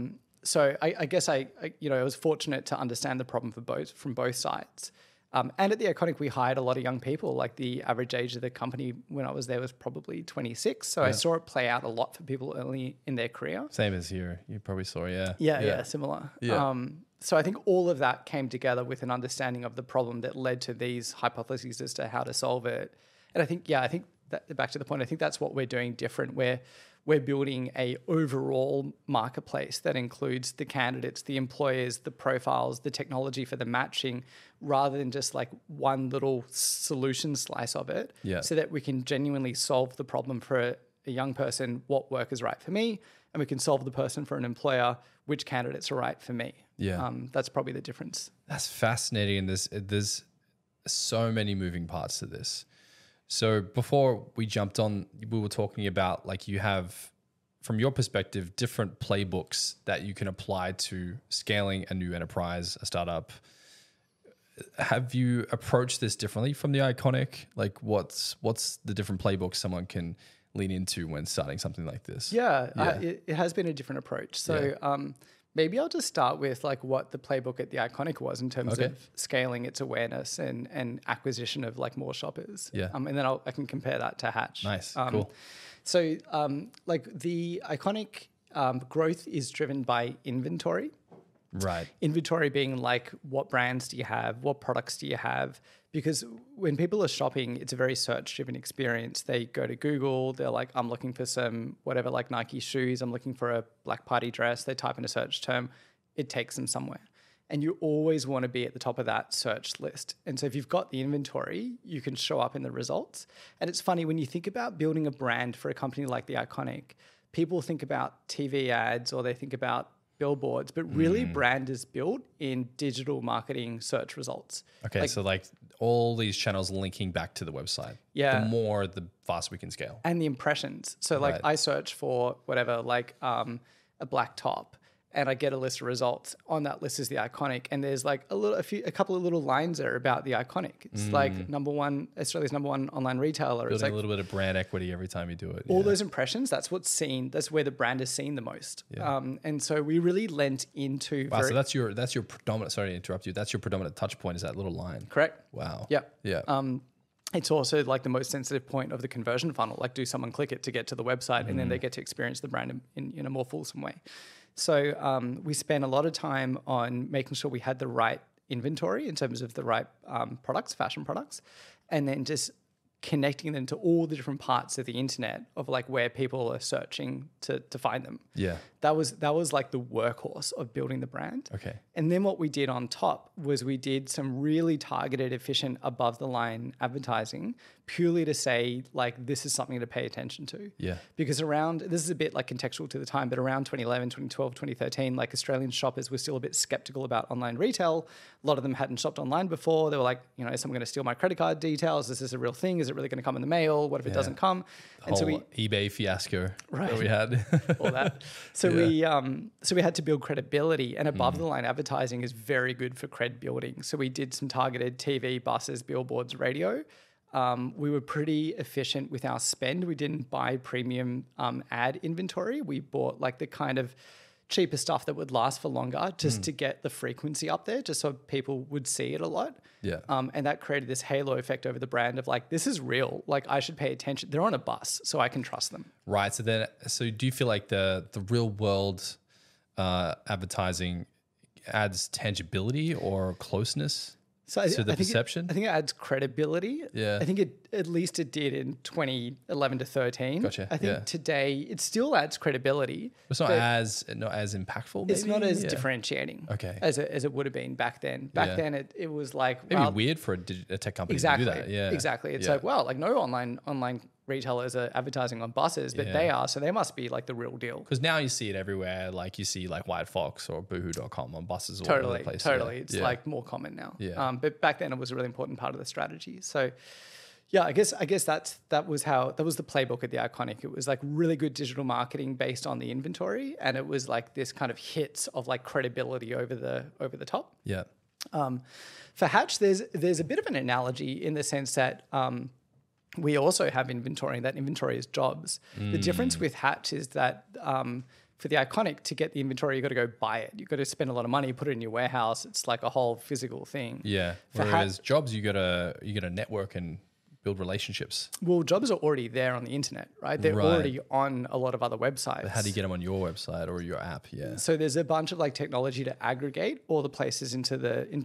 [SPEAKER 1] So I guess I was fortunate to understand the problem from both sides. And at The Iconic, we hired a lot of young people. Like the average age of the company when I was there was probably 26. So I saw it play out a lot for people early in their career.
[SPEAKER 2] Same as here. You probably saw,
[SPEAKER 1] Yeah, similar.
[SPEAKER 2] Yeah.
[SPEAKER 1] So I think all of that came together with an understanding of the problem that led to these hypotheses as to how to solve it. And I think that, back to the point, I think that's what we're doing different. We're building a overall marketplace that includes the candidates, the employers, the profiles, the technology for the matching, rather than just like one little solution slice of it, so that we can genuinely solve the problem for a young person, what work is right for me, and we can solve the person for an employer, which candidates are right for me.
[SPEAKER 2] Yeah.
[SPEAKER 1] That's probably the difference.
[SPEAKER 2] That's fascinating. And there's so many moving parts to this. So before we jumped on, we were talking about like you have, from your perspective, different playbooks that you can apply to scaling a new enterprise, a startup. Have you approached this differently from The Iconic? Like what's the different playbooks someone can lean into when starting something like this?
[SPEAKER 1] It has been a different approach. So maybe I'll just start with like what the playbook at The Iconic was in terms of scaling its awareness and acquisition of like more shoppers. And then I can compare that to Hatch.
[SPEAKER 2] Nice, cool.
[SPEAKER 1] So like The Iconic growth is driven by inventory.
[SPEAKER 2] Right.
[SPEAKER 1] Inventory being like, what brands do you have? What products do you have? Because when people are shopping, it's a very search-driven experience. They go to Google, they're like, I'm looking for some whatever, like Nike shoes. I'm looking for a black party dress. They type in a search term. It takes them somewhere. And you always want to be at the top of that search list. And so if you've got the inventory, you can show up in the results. And it's funny, when you think about building a brand for a company like The Iconic, people think about TV ads or they think about billboards, but really brand is built in digital marketing search results.
[SPEAKER 2] Okay, so like all these channels linking back to the website.
[SPEAKER 1] Yeah.
[SPEAKER 2] The faster we can scale.
[SPEAKER 1] And the impressions. So like I search for whatever, like a black top, and I get a list of results. On that list is The Iconic, and there's like a couple of little lines there about The Iconic. It's like Australia's number one online retailer.
[SPEAKER 2] Building
[SPEAKER 1] it's like
[SPEAKER 2] a little bit of brand equity every time you do it.
[SPEAKER 1] All those impressions, that's what's seen. That's where the brand is seen the most. And so we really lent into.
[SPEAKER 2] Wow, so that's your predominant. Sorry to interrupt you. That's your predominant touch point. Is that little line?
[SPEAKER 1] Correct.
[SPEAKER 2] Wow.
[SPEAKER 1] Yeah.
[SPEAKER 2] Yeah.
[SPEAKER 1] It's also like the most sensitive point of the conversion funnel. Like, do someone click it to get to the website, and then they get to experience the brand in a more fulsome way. So we spent a lot of time on making sure we had the right inventory in terms of the right products, fashion products, and then just connecting them to all the different parts of the internet of like where people are searching to find them.
[SPEAKER 2] Yeah.
[SPEAKER 1] That was like the workhorse of building the brand.
[SPEAKER 2] Okay.
[SPEAKER 1] And then what we did on top was we did some really targeted, efficient, above the line advertising purely to say like, this is something to pay attention to.
[SPEAKER 2] Yeah.
[SPEAKER 1] Because this is a bit like contextual to the time, but around 2011, 2012, 2013, like Australian shoppers were still a bit skeptical about online retail. A lot of them hadn't shopped online before. They were like, is someone going to steal my credit card details? Is this a real thing? Is it really going to come in the mail? What if it doesn't come?
[SPEAKER 2] And so eBay fiasco that we had.
[SPEAKER 1] All that. So we had to build credibility, and above the line advertising is very good for cred building. So we did some targeted TV, buses, billboards, radio. We were pretty efficient with our spend. We didn't buy premium ad inventory. We bought like the kind of cheaper stuff that would last for longer just to get the frequency up there, just so people would see it a lot.
[SPEAKER 2] Yeah.
[SPEAKER 1] And that created this halo effect over the brand of like, this is real. Like, I should pay attention. They're on a bus, so I can trust them.
[SPEAKER 2] Right. So do you feel like the real world advertising adds tangibility or closeness to the perception?
[SPEAKER 1] I think it adds credibility.
[SPEAKER 2] Yeah.
[SPEAKER 1] I think at least it did in 2011 to 13.
[SPEAKER 2] Gotcha.
[SPEAKER 1] I think today it still adds credibility.
[SPEAKER 2] It's not as impactful. Maybe?
[SPEAKER 1] It's not as differentiating.
[SPEAKER 2] Okay.
[SPEAKER 1] As it would have been back then. Back then it was like
[SPEAKER 2] maybe weird for a tech company to do that. Yeah.
[SPEAKER 1] Exactly. It's like, well, like no online retailers are advertising on buses, but they are, so they must be like the real deal.
[SPEAKER 2] Because now you see it everywhere. Like you see like White Fox or Boohoo.com on buses all over the place.
[SPEAKER 1] Totally.
[SPEAKER 2] Yeah.
[SPEAKER 1] It's like more common now.
[SPEAKER 2] Yeah.
[SPEAKER 1] But back then it was a really important part of the strategy. So yeah, I guess that was the playbook at The Iconic. It was like really good digital marketing based on the inventory, and it was like this kind of hits of like credibility over the top.
[SPEAKER 2] Yeah.
[SPEAKER 1] For Hatch, there's a bit of an analogy in the sense that we also have inventory, and that inventory is jobs. The difference with Hatch is that For the Iconic, to get the inventory, you got to go buy it. You got to spend a lot of money, put it in your warehouse. It's like a whole physical thing.
[SPEAKER 2] Yeah. Whereas jobs, you gotta network and build relationships.
[SPEAKER 1] Well, jobs are already there on the internet, right? They're already on a lot of other websites.
[SPEAKER 2] But how do you get them on your website or your app? Yeah.
[SPEAKER 1] So there's a bunch of like technology to aggregate all the places into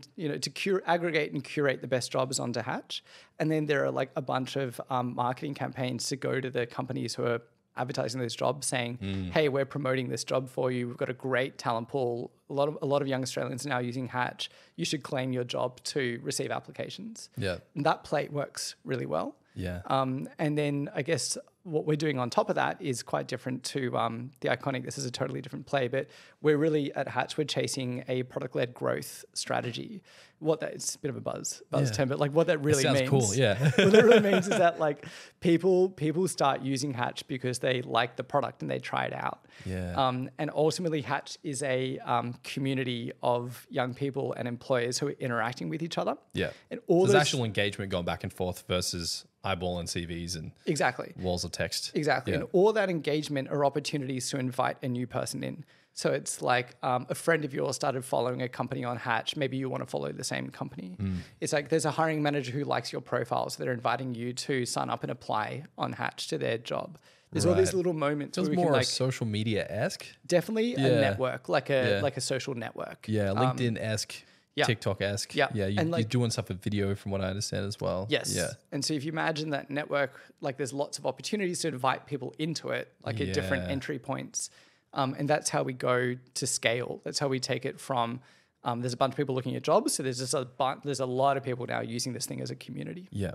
[SPEAKER 1] to aggregate and curate the best jobs onto Hatch. And then there are like a bunch of marketing campaigns to go to the companies who are advertising those jobs, saying, "Hey, we're promoting this job for you. We've got a great talent pool. A lot of young Australians are now using Hatch. You should claim your job to receive applications."
[SPEAKER 2] Yeah.
[SPEAKER 1] And that play works really well.
[SPEAKER 2] Yeah.
[SPEAKER 1] And then I guess what we're doing on top of that is quite different to the Iconic. This is a totally different play, but we're really at Hatch, we're chasing a product-led growth strategy. It's a bit of a buzz term, but like what that really means.
[SPEAKER 2] Sounds cool, yeah.
[SPEAKER 1] What that really means is that like people start using Hatch because they like the product and they try it out.
[SPEAKER 2] Yeah.
[SPEAKER 1] And ultimately Hatch is a community of young people and employers who are interacting with each other.
[SPEAKER 2] Yeah.
[SPEAKER 1] And all
[SPEAKER 2] there's
[SPEAKER 1] those,
[SPEAKER 2] actual engagement going back and forth versus eyeballing CVs and
[SPEAKER 1] exactly
[SPEAKER 2] walls of text.
[SPEAKER 1] Exactly.
[SPEAKER 2] Yeah.
[SPEAKER 1] And all that engagement are opportunities to invite a new person in. So it's like a friend of yours started following a company on Hatch. Maybe you want to follow the same company. It's like there's a hiring manager who likes your profile, so they're inviting you to sign up and apply on Hatch to their job. There's all these little moments
[SPEAKER 2] It was
[SPEAKER 1] where we
[SPEAKER 2] more
[SPEAKER 1] can like
[SPEAKER 2] social media-esque.
[SPEAKER 1] definitely a network, like a social network.
[SPEAKER 2] Yeah, LinkedIn-esque.
[SPEAKER 1] yeah.
[SPEAKER 2] TikTok-esque.
[SPEAKER 1] Yeah.
[SPEAKER 2] Yeah,
[SPEAKER 1] And
[SPEAKER 2] you're doing stuff with video from what I understand as well.
[SPEAKER 1] Yes.
[SPEAKER 2] Yeah.
[SPEAKER 1] And so if you imagine that network, like there's lots of opportunities to invite people into it, like at different entry points. And that's how we go to scale. That's how we take it from, there's a bunch of people looking at jobs. So there's a lot of people now using this thing as a community.
[SPEAKER 2] Yeah.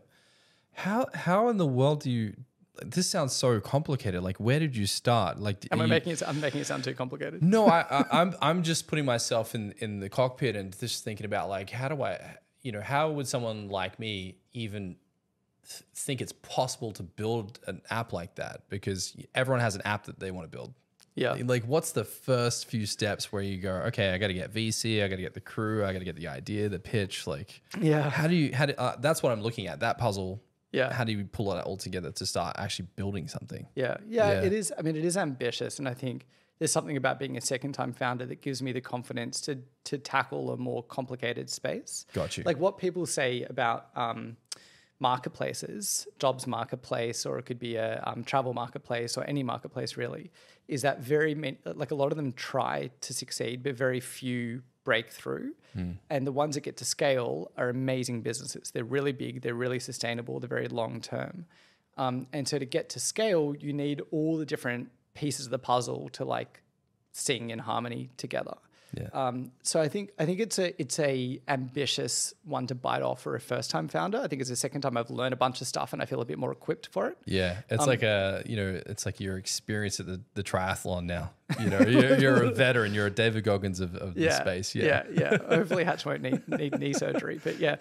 [SPEAKER 2] How in the world do you, this sounds so complicated. Like, where did you start? Like,
[SPEAKER 1] I'm making it sound too complicated.
[SPEAKER 2] No, I'm just putting myself in the cockpit and just thinking about like, how would someone like me even think it's possible to build an app like that? Because everyone has an app that they want to build.
[SPEAKER 1] Yeah.
[SPEAKER 2] Like, what's the first few steps where you go, okay, I got to get VC, I got to get the crew, I got to get the idea, the pitch. Like,
[SPEAKER 1] yeah.
[SPEAKER 2] That's what I'm looking at, that puzzle.
[SPEAKER 1] Yeah.
[SPEAKER 2] How do you pull it all together to start actually building something?
[SPEAKER 1] Yeah. It is. I mean, it is ambitious. And I think there's something about being a second-time founder that gives me the confidence to tackle a more complicated space.
[SPEAKER 2] Got you.
[SPEAKER 1] Like what people say about marketplaces, jobs marketplace, or it could be a travel marketplace or any marketplace really, is that like a lot of them try to succeed, but very few break through. And the ones that get to scale are amazing businesses. They're really big, they're really sustainable, they're very long term. And so to get to scale, you need all the different pieces of the puzzle to like sing in harmony together.
[SPEAKER 2] Yeah.
[SPEAKER 1] So I think it's a ambitious one to bite off for a first time founder. I think it's the second time I've learned a bunch of stuff and I feel a bit more equipped for it.
[SPEAKER 2] Yeah, it's it's like your experience at the triathlon now. You're a veteran. You're a David Goggins of the space. Yeah.
[SPEAKER 1] Hopefully, Hatch won't need knee surgery, but yeah.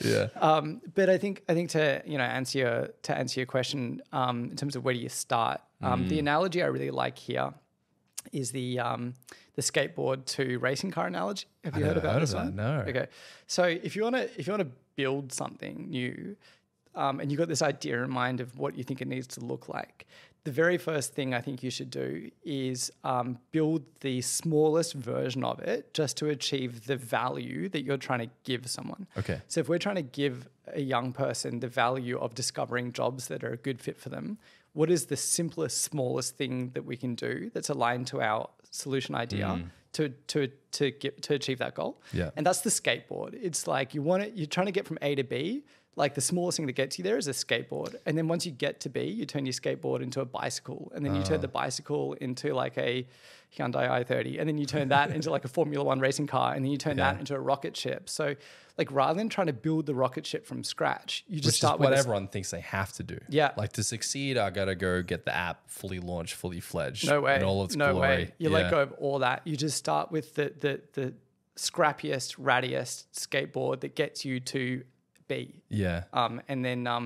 [SPEAKER 1] But I think to answer your question in terms of where do you start, the analogy I really like here is the skateboard to racing car analogy. Have you heard about this one?
[SPEAKER 2] No.
[SPEAKER 1] Okay. So if you want to build something new, and you've got this idea in mind of what you think it needs to look like, the very first thing I think you should do is build the smallest version of it just to achieve the value that you're trying to give someone.
[SPEAKER 2] Okay.
[SPEAKER 1] So if we're trying to give a young person the value of discovering jobs that are a good fit for them, what is the simplest, smallest thing that we can do that's aligned to our solution idea to achieve that goal?
[SPEAKER 2] Yeah.
[SPEAKER 1] And that's the skateboard. It's like you're trying to get from A to B. Like the smallest thing that gets you there is a skateboard. And then once you get to B, you turn your skateboard into a bicycle. And then you turn the bicycle into like a Hyundai i30. And then you turn that into like a Formula One racing car. And then you turn that into a rocket ship. So like rather than trying to build the rocket ship from scratch, you just start with
[SPEAKER 2] what everyone thinks they have to do.
[SPEAKER 1] Yeah.
[SPEAKER 2] Like to succeed, I got to go get the app fully launched, fully fledged.
[SPEAKER 1] No way.
[SPEAKER 2] In all its
[SPEAKER 1] no
[SPEAKER 2] glory.
[SPEAKER 1] way. You let go of all that. You just start with the scrappiest, rattiest skateboard that gets you to B.
[SPEAKER 2] Yeah.
[SPEAKER 1] And then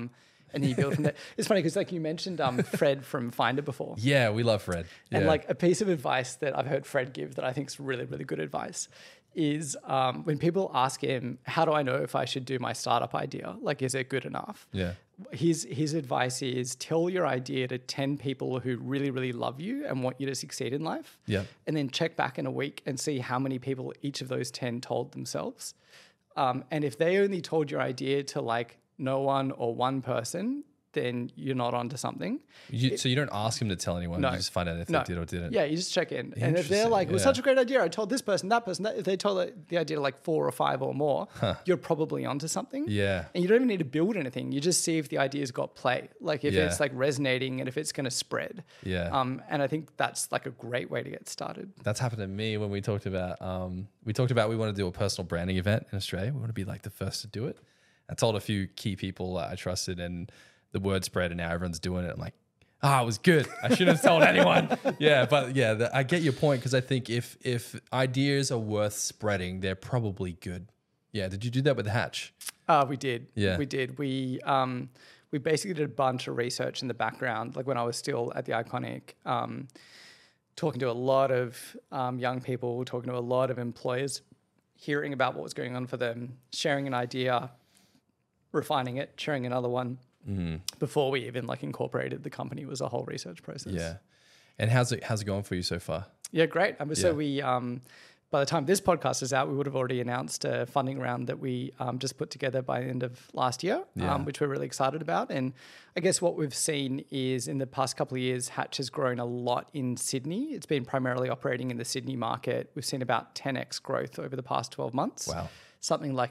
[SPEAKER 1] and then you build from there. It's funny because like you mentioned Fred from Finder before.
[SPEAKER 2] Yeah, we love Fred.
[SPEAKER 1] And
[SPEAKER 2] Yeah.
[SPEAKER 1] like a piece of advice that I've heard Fred give that I think is really, really good advice is when people ask him, how do I know if I should do my startup idea? Like, is it good enough?
[SPEAKER 2] Yeah.
[SPEAKER 1] His advice is tell your idea to 10 people who really, really love you and want you to succeed in life.
[SPEAKER 2] Yeah.
[SPEAKER 1] And then check back in a week and see how many people each of those 10 told themselves. And if they only told your idea to like no one or one person, then you're not onto something.
[SPEAKER 2] So you don't ask him to tell anyone.
[SPEAKER 1] No.
[SPEAKER 2] You just find out if they did or didn't.
[SPEAKER 1] Yeah, you just check in. And if they're
[SPEAKER 2] Interesting,
[SPEAKER 1] like, it was
[SPEAKER 2] yeah.
[SPEAKER 1] such a great idea, I told this person, that person, that, if they told the idea to like 4 or 5 or more, you're probably onto something.
[SPEAKER 2] Yeah.
[SPEAKER 1] And you don't even need to build anything. You just see if the idea's got play. Like if
[SPEAKER 2] Yeah.
[SPEAKER 1] it's like resonating and if it's going to spread.
[SPEAKER 2] Yeah.
[SPEAKER 1] And I think that's like a great way to get started.
[SPEAKER 2] That's happened to me when we talked about we want to do a personal branding event in Australia. We want to be like the first to do it. I told a few key people that I trusted, and the word spread, and now everyone's doing it. I'm like, it was good. I shouldn't have told anyone. Yeah, but yeah, I get your point, because I think if ideas are worth spreading, they're probably good. Yeah. Did you do that with Hatch?
[SPEAKER 1] We did.
[SPEAKER 2] Yeah.
[SPEAKER 1] We did. We basically did a bunch of research in the background, like when I was still at the Iconic, talking to a lot of young people, talking to a lot of employers, hearing about what was going on for them, sharing an idea, refining it, sharing another one. Before we even like incorporated the company, was a whole research process.
[SPEAKER 2] Yeah. And how's it going for you so far?
[SPEAKER 1] Yeah, great. So we, by the time this podcast is out, we would have already announced a funding round that we just put together by the end of last year, which we're really excited about. And I guess what we've seen is in the past couple of years, Hatch has grown a lot in Sydney. It's been primarily operating in the Sydney market. We've seen about 10x growth over the past 12 months.
[SPEAKER 2] Wow.
[SPEAKER 1] Something like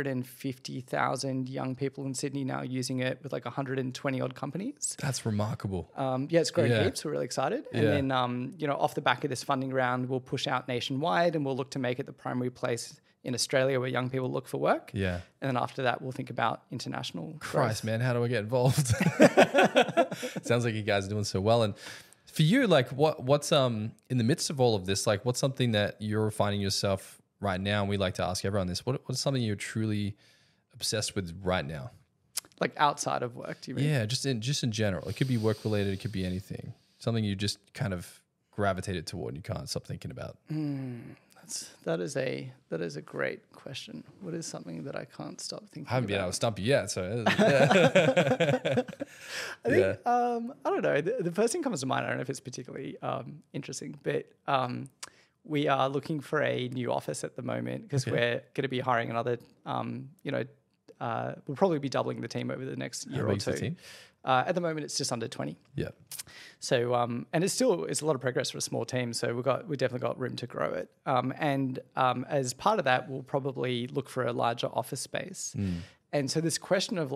[SPEAKER 1] 150,000 young people in Sydney now using it, with like 120 odd companies.
[SPEAKER 2] That's remarkable.
[SPEAKER 1] It's grown heaps. We're really excited. And then, off the back of this funding round, we'll push out nationwide, and we'll look to make it the primary place in Australia where young people look for work.
[SPEAKER 2] Yeah.
[SPEAKER 1] And then after that, we'll think about international
[SPEAKER 2] Christ,
[SPEAKER 1] growth.
[SPEAKER 2] man, how do I get involved? Sounds like you guys are doing so well. And for you, like what's in the midst of all of this, like what's something that you're finding yourself right now, and we like to ask everyone this, what's something you're truly obsessed with right now?
[SPEAKER 1] Like outside of work, do you mean?
[SPEAKER 2] Yeah, just in general. It could be work related, it could be anything. Something you just kind of gravitated toward and you can't stop thinking about.
[SPEAKER 1] That is a great question. What is something that I can't stop thinking
[SPEAKER 2] I haven't been
[SPEAKER 1] about?
[SPEAKER 2] able to stump you yet, so
[SPEAKER 1] I think, I don't know. The first thing comes to mind, I don't know if it's particularly interesting, but we are looking for a new office at the moment, because we're going to be hiring another, we'll probably be doubling the team over the next year or
[SPEAKER 2] big's the
[SPEAKER 1] two.
[SPEAKER 2] team?
[SPEAKER 1] At the moment, it's just under 20.
[SPEAKER 2] Yeah.
[SPEAKER 1] So, and it's a lot of progress for a small team. So we definitely got room to grow it. As part of that, we'll probably look for a larger office space. And so this question of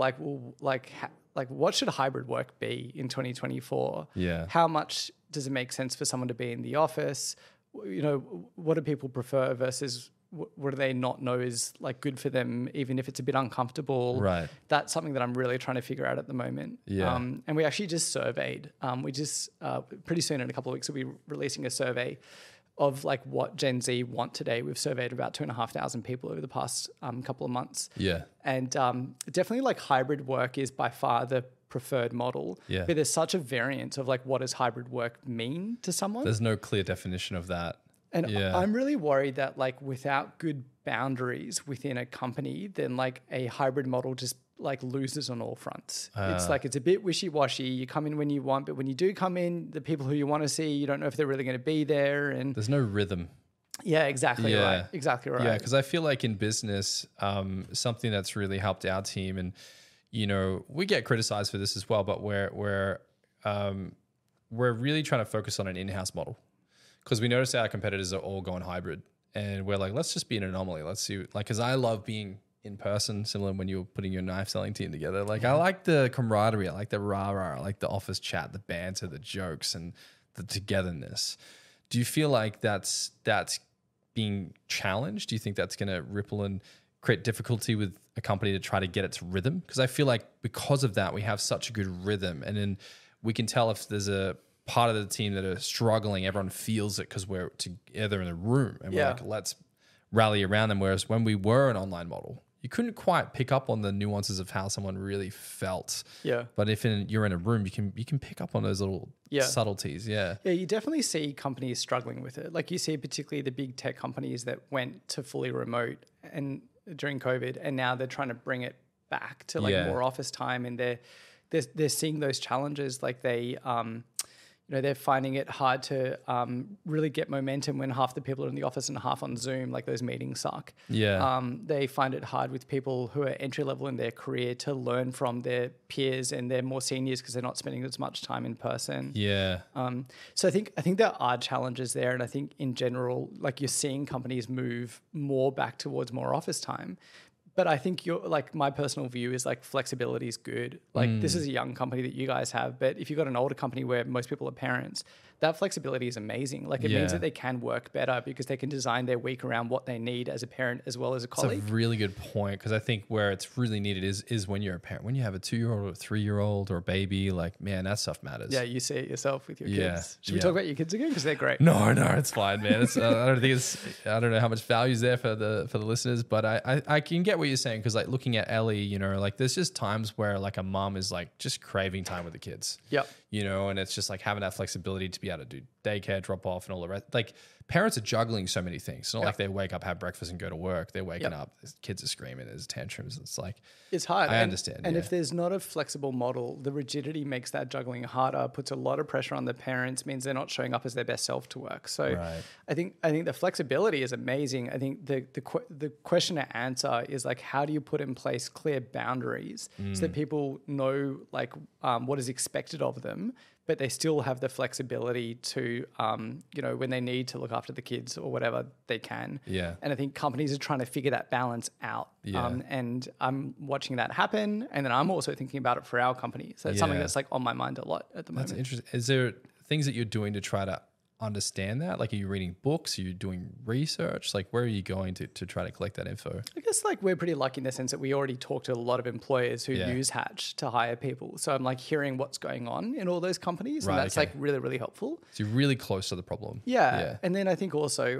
[SPEAKER 1] what should hybrid work be in 2024?
[SPEAKER 2] Yeah.
[SPEAKER 1] How much does it make sense for someone to be in the office? What do people prefer versus what do they not know is like good for them, even if it's a bit uncomfortable?
[SPEAKER 2] Right.
[SPEAKER 1] That's something that I'm really trying to figure out at the moment.
[SPEAKER 2] Yeah.
[SPEAKER 1] And we actually just surveyed. Pretty soon in a couple of weeks, we'll be releasing a survey of like what Gen Z want today. We've surveyed about 2,500 people over the past couple of months.
[SPEAKER 2] Yeah.
[SPEAKER 1] And definitely like hybrid work is by far the preferred model.
[SPEAKER 2] Yeah.
[SPEAKER 1] But there's such a variance of like, what does hybrid work mean to someone?
[SPEAKER 2] There's no clear definition of that.
[SPEAKER 1] And
[SPEAKER 2] Yeah.
[SPEAKER 1] I'm really worried that like without good boundaries within a company, then like a hybrid model just like loses on all fronts. It's like, it's a bit wishy-washy. You come in when you want, but when you do come in, the people who you want to see, you don't know if they're really going to be there. And
[SPEAKER 2] There's no rhythm.
[SPEAKER 1] yeah, exactly right. Exactly right.
[SPEAKER 2] Yeah, because I feel like in business, something that's really helped our team, and we get criticized for this as well, but we're really trying to focus on an in-house model, because we notice our competitors are all going hybrid, and we're like, let's just be an anomaly. Let's see, because I love being in person, similar when you were putting your knife selling team together. Like I like the camaraderie, I like the rah-rah, I like the office chat, the banter, the jokes, and the togetherness. Do you feel like that's being challenged? Do you think that's going to ripple and create difficulty with a company to try to get its rhythm? Because I feel like because of that, we have such a good rhythm, and then we can tell if there's a part of the team that are struggling. Everyone feels it because we're together in a room, and we're like, let's rally around them. Whereas when we were an online model, you couldn't quite pick up on the nuances of how someone really felt.
[SPEAKER 1] Yeah.
[SPEAKER 2] But if you're in a room, you can pick up on those little subtleties. Yeah.
[SPEAKER 1] Yeah, you definitely see companies struggling with it. Like you see particularly the big tech companies that went to fully remote and during COVID, and now they're trying to bring it back to like more office time, and they're seeing those challenges. Like they they're finding it hard to really get momentum when half the people are in the office and half on Zoom. Like those meetings suck.
[SPEAKER 2] Yeah.
[SPEAKER 1] They find it hard with people who are entry level in their career to learn from their peers and their more seniors because they're not spending as much time in person.
[SPEAKER 2] Yeah.
[SPEAKER 1] So I think there are challenges there, and I think in general, like you're seeing companies move more back towards more office time. But I think my personal view is like flexibility is good. Like this is a young company that you guys have, but if you've got an older company where most people are parents, that flexibility is amazing. Like it means that they can work better because they can design their week around what they need as a parent as well as a colleague.
[SPEAKER 2] That's a really good point, because I think where it's really needed is when you're a parent. When you have a 2-year-old or a 3-year-old or a baby, like, man, that stuff matters.
[SPEAKER 1] Yeah, you see it yourself with your
[SPEAKER 2] Yeah,
[SPEAKER 1] kids. Should we talk about your kids again? Because they're great.
[SPEAKER 2] No, it's fine, man. It's, I don't know how much value is there for the listeners, but I can get what you're saying, because like looking at Ellie, like there's just times where like a mom is like just craving time with the kids.
[SPEAKER 1] Yep.
[SPEAKER 2] And it's just like having that flexibility to be able to do daycare, drop off, and all the rest. Like parents are juggling so many things. It's not like they wake up, have breakfast, and go to work. They're waking up, kids are screaming, there's tantrums. It's like,
[SPEAKER 1] it's hard.
[SPEAKER 2] I understand.
[SPEAKER 1] And if there's not a flexible model, the rigidity makes that juggling harder, puts a lot of pressure on the parents, means they're not showing up as their best self to work. So I think the flexibility is amazing. I think the question to answer is like, how do you put in place clear boundaries so that people know like what is expected of them, but they still have the flexibility to, when they need to look after the kids or whatever, they can.
[SPEAKER 2] Yeah.
[SPEAKER 1] And I think companies are trying to figure that balance out.
[SPEAKER 2] Yeah.
[SPEAKER 1] And I'm watching that happen. And then I'm also thinking about it for our company. So it's something that's like on my mind a lot at the moment.
[SPEAKER 2] That's interesting. Is there things that you're doing to try to understand that? Like, are you reading books? Are you doing research? Like, where are you going to try to collect that info?
[SPEAKER 1] I guess like we're pretty lucky in the sense that we already talk to a lot of employers who use Hatch to hire people. So I'm like hearing what's going on in all those companies, and that's like really, really helpful.
[SPEAKER 2] So you're really close to the problem.
[SPEAKER 1] Yeah. And then I think also,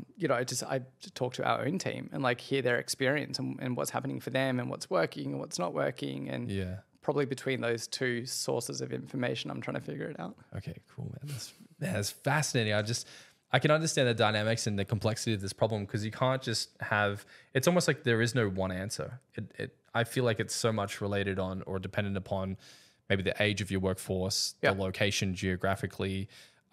[SPEAKER 1] I talk to our own team and like hear their experience and what's happening for them and what's working and what's not working. And probably between those two sources of information, I'm trying to figure it out.
[SPEAKER 2] Okay, cool, man. That's fascinating. I can understand the dynamics and the complexity of this problem, because you can't just have, it's almost like there is no one answer. I feel like it's so much related on or dependent upon maybe the age of your workforce, the location geographically.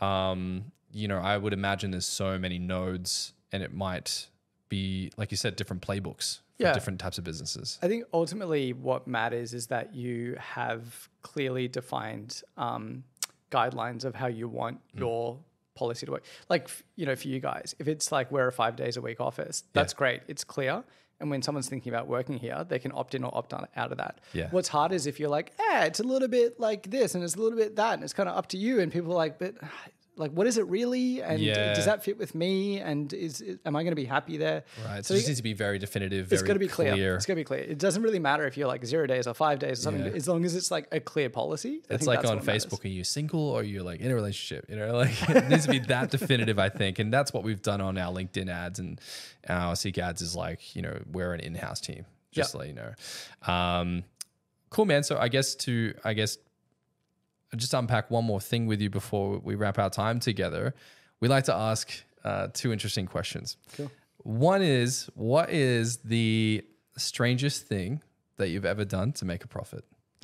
[SPEAKER 2] I would imagine there's so many nodes, and it might be, like you said, different playbooks for different types of businesses.
[SPEAKER 1] I think ultimately what matters is that you have clearly defined guidelines of how you want your policy to work. Like, for you guys, if it's like we're a 5 days a week office, that's great. It's clear. And when someone's thinking about working here, they can opt in or opt out of that.
[SPEAKER 2] Yeah.
[SPEAKER 1] What's hard is if you're like, it's a little bit like this and it's a little bit that, and it's kind of up to you. And people are like, but like, what is it really? And does that fit with me? And am I going to be happy there?
[SPEAKER 2] Right. So it just needs to be very definitive, very
[SPEAKER 1] it's got to be
[SPEAKER 2] clear.
[SPEAKER 1] It's got to be clear. It doesn't really matter if you're like 0 days or 5 days or something, as long as it's like a clear policy.
[SPEAKER 2] It's like on Facebook, are you single or are you like in a relationship? Like it needs to be that definitive, I think. And that's what we've done on our LinkedIn ads and our Seek ads is like, we're an in-house team, just to let you know. Cool, man. So I guess just unpack one more thing with you before we wrap our time together. We like to ask 2 interesting questions.
[SPEAKER 1] Cool.
[SPEAKER 2] One is, what is the strangest thing that you've ever done to make a profit?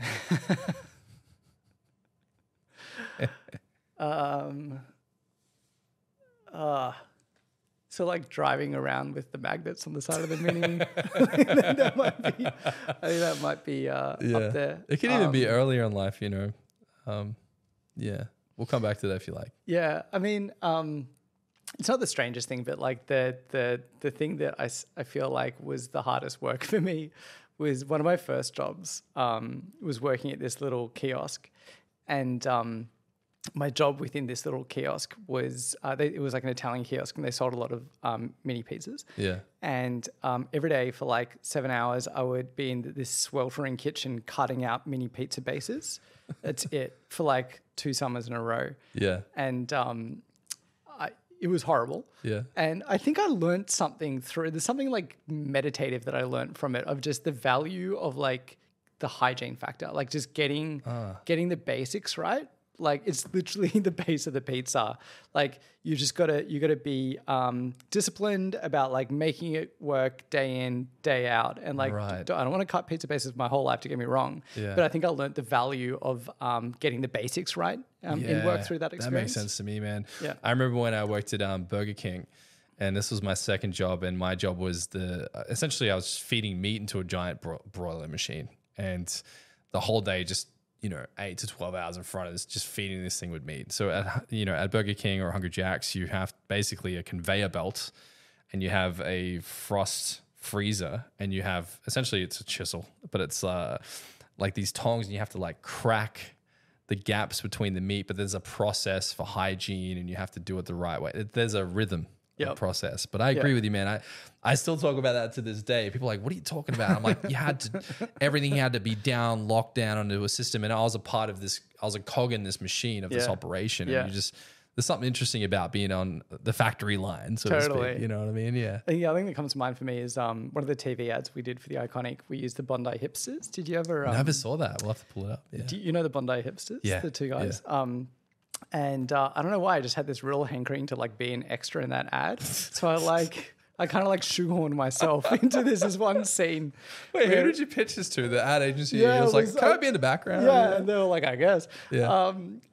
[SPEAKER 1] So like driving around with the magnets on the side of the Mini. I think that might be up there.
[SPEAKER 2] It could even be earlier in life, We'll come back to that if you like.
[SPEAKER 1] Yeah. I mean, it's not the strangest thing, but like the thing that I feel like was the hardest work for me was one of my first jobs, was working at this little kiosk. And my job within this little kiosk was, it was like an Italian kiosk, and they sold a lot of mini pizzas.
[SPEAKER 2] Yeah.
[SPEAKER 1] And every day for like 7 hours, I would be in this sweltering kitchen cutting out mini pizza bases. That's it for like 2 summers in a row.
[SPEAKER 2] Yeah.
[SPEAKER 1] And it was horrible.
[SPEAKER 2] Yeah.
[SPEAKER 1] And I think I learned something there's something like meditative that I learned from it, of just the value of like the hygiene factor, like just getting the basics right. Like it's literally the base of the pizza. Like you gotta be disciplined about like making it work day in, day out. And like,
[SPEAKER 2] Right.
[SPEAKER 1] I don't want to cut pizza bases my whole life, to get me wrong.
[SPEAKER 2] Yeah.
[SPEAKER 1] But I think I learned the value of getting the basics right and work through that experience.
[SPEAKER 2] That makes sense to me, man.
[SPEAKER 1] Yeah.
[SPEAKER 2] I remember when I worked at Burger King, and this was my second job, and my job was essentially I was feeding meat into a giant broiler machine, and the whole day just 8 to 12 hours in front of us, just feeding this thing with meat. So at Burger King or Hungry Jack's, you have basically a conveyor belt, and you have a frost freezer, and you have essentially it's a chisel, but it's like these tongs, and you have to like crack the gaps between the meat. But there's a process for hygiene, and you have to do it the right way. There's a rhythm. Process. But I agree with you, man. I still talk about that to this day. People are like, what are you talking about? I'm like, everything had to be locked down onto a system. And I was a part of this, I was a cog in this machine of this operation. And there's something interesting about being on the factory line, so to speak. You know what I mean? Yeah.
[SPEAKER 1] The other thing that comes to mind for me is one of the TV ads we did for the Iconic. We used the Bondi Hipsters. Did you ever?
[SPEAKER 2] I never saw that. We'll have to pull it up. Yeah.
[SPEAKER 1] Do you know the Bondi Hipsters?
[SPEAKER 2] Yeah.
[SPEAKER 1] The two guys.
[SPEAKER 2] Yeah.
[SPEAKER 1] And I don't know why, I just had this real hankering to like be an extra in that ad. So I kind of like shoehorned myself into this one scene.
[SPEAKER 2] Wait, who did you pitch this to? The ad agency?
[SPEAKER 1] Yeah,
[SPEAKER 2] it was like, can I be in the background?
[SPEAKER 1] Yeah, and they were like, I guess.
[SPEAKER 2] Yeah.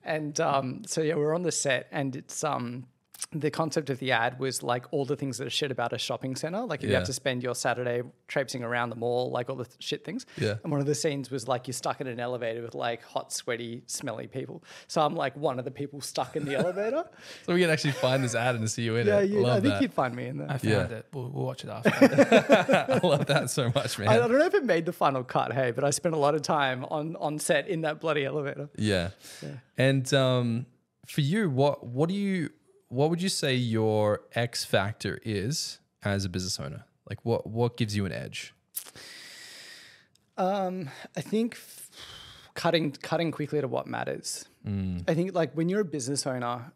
[SPEAKER 1] So we're on the set, and it's the concept of the ad was like all the things that are shit about a shopping center. Like if you have to spend your Saturday traipsing around the mall, like all the shit things.
[SPEAKER 2] Yeah.
[SPEAKER 1] And one of the scenes was like you're stuck in an elevator with like hot, sweaty, smelly people. So I'm like one of the people stuck in the elevator.
[SPEAKER 2] So we can actually find this ad and see you in it.
[SPEAKER 1] I think you'd find me in there.
[SPEAKER 3] I found it. We'll watch it after.
[SPEAKER 2] I love that so much, man.
[SPEAKER 1] I don't know if it made the final cut, hey, but I spent a lot of time on set in that bloody elevator.
[SPEAKER 2] Yeah. And for you, what would you say your X factor is as a business owner? Like what gives you an edge?
[SPEAKER 1] I think cutting quickly to what matters. I think like when you're a business owner,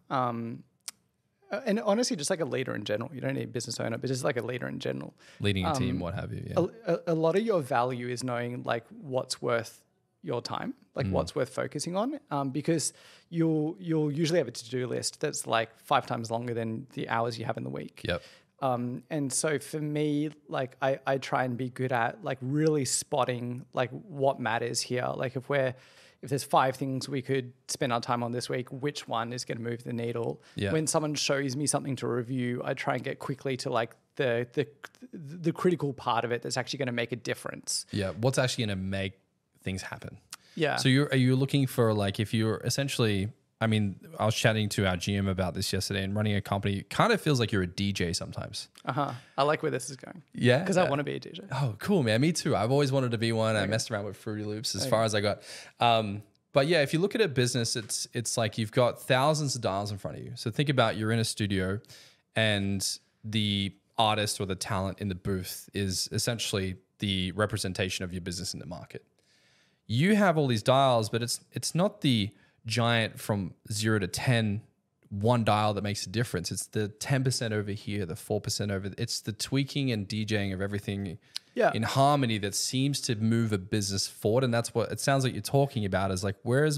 [SPEAKER 1] and honestly, just like a leader in general, you don't need a business owner, but just like a leader in general.
[SPEAKER 2] Leading a team, what have you. Yeah.
[SPEAKER 1] A lot of your value is knowing like what's worth your time, like what's worth focusing on, because you'll usually have a to-do list that's like 5 times longer than the hours you have in the week.
[SPEAKER 2] Yep.
[SPEAKER 1] And so for me, like I try and be good at like really spotting like what matters here. Like if there's 5 things we could spend our time on this week, which one is going to move the needle?
[SPEAKER 2] Yeah.
[SPEAKER 1] When someone shows me something to review, I try and get quickly to like the critical part of it that's actually going to make a difference.
[SPEAKER 2] Yeah. What's actually going to make things happen?
[SPEAKER 1] Yeah.
[SPEAKER 2] So are you looking for like, if you're essentially, I mean, I was chatting to our GM about this yesterday, and running a company kind of feels like you're a DJ sometimes.
[SPEAKER 1] I like where this is going.
[SPEAKER 2] Yeah.
[SPEAKER 1] Because I want to be a DJ.
[SPEAKER 2] Oh, cool, man. Me too. I've always wanted to be one. I messed around with Fruity Loops as far as I got. But yeah, if you look at a business, it's like you've got thousands of dials in front of you. So think about you're in a studio, and the artist or the talent in the booth is essentially the representation of your business in the market. You have all these dials, but it's not the giant from 0 to 10 one dial that makes a difference. It's the 10% over here, the 4% over. It's the tweaking and DJing of everything in harmony that seems to move a business forward. And that's what it sounds like you're talking about, is like, where's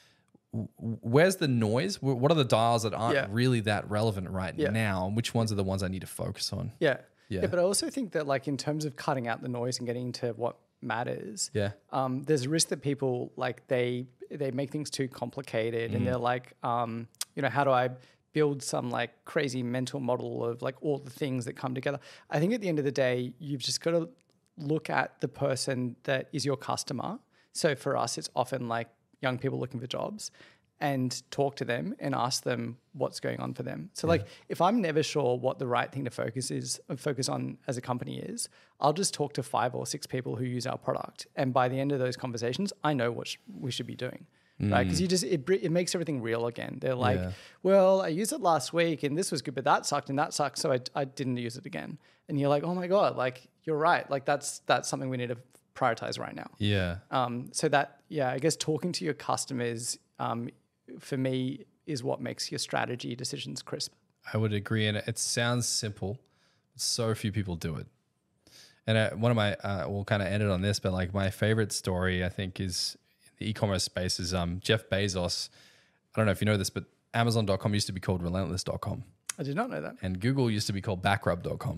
[SPEAKER 2] the noise? What are the dials that aren't really that relevant right now? And which ones are the ones I need to focus on?
[SPEAKER 1] Yeah, but I also think that like in terms of cutting out the noise and getting to what matters, there's a risk that people like they make things too complicated, and they're like, how do I build some like crazy mental model of like all the things that come together? I think at the end of the day, you've just got to look at the person that is your customer. So for us, it's often like young people looking for jobs, and talk to them and ask them what's going on for them. So like if I'm never sure what the right thing to focus on as a company is, I'll just talk to 5 or 6 people who use our product. And by the end of those conversations, I know what we should be doing. Right? Because it makes everything real again. They're like, well, I used it last week and this was good, but that sucked and that sucked. So I didn't use it again. And you're like, oh my God, like you're right. Like that's something we need to prioritize right now.
[SPEAKER 2] Yeah.
[SPEAKER 1] So that, I guess talking to your customers, for me, is what makes your strategy decisions crisp.
[SPEAKER 2] I would agree. And it sounds simple, but so few people do it. And one of my, we'll kind of end it on this, but like my favorite story, I think, is the e-commerce space is Jeff Bezos. I don't know if you know this, but Amazon.com used to be called Relentless.com.
[SPEAKER 1] I did not know that.
[SPEAKER 2] And Google used to be called Backrub.com.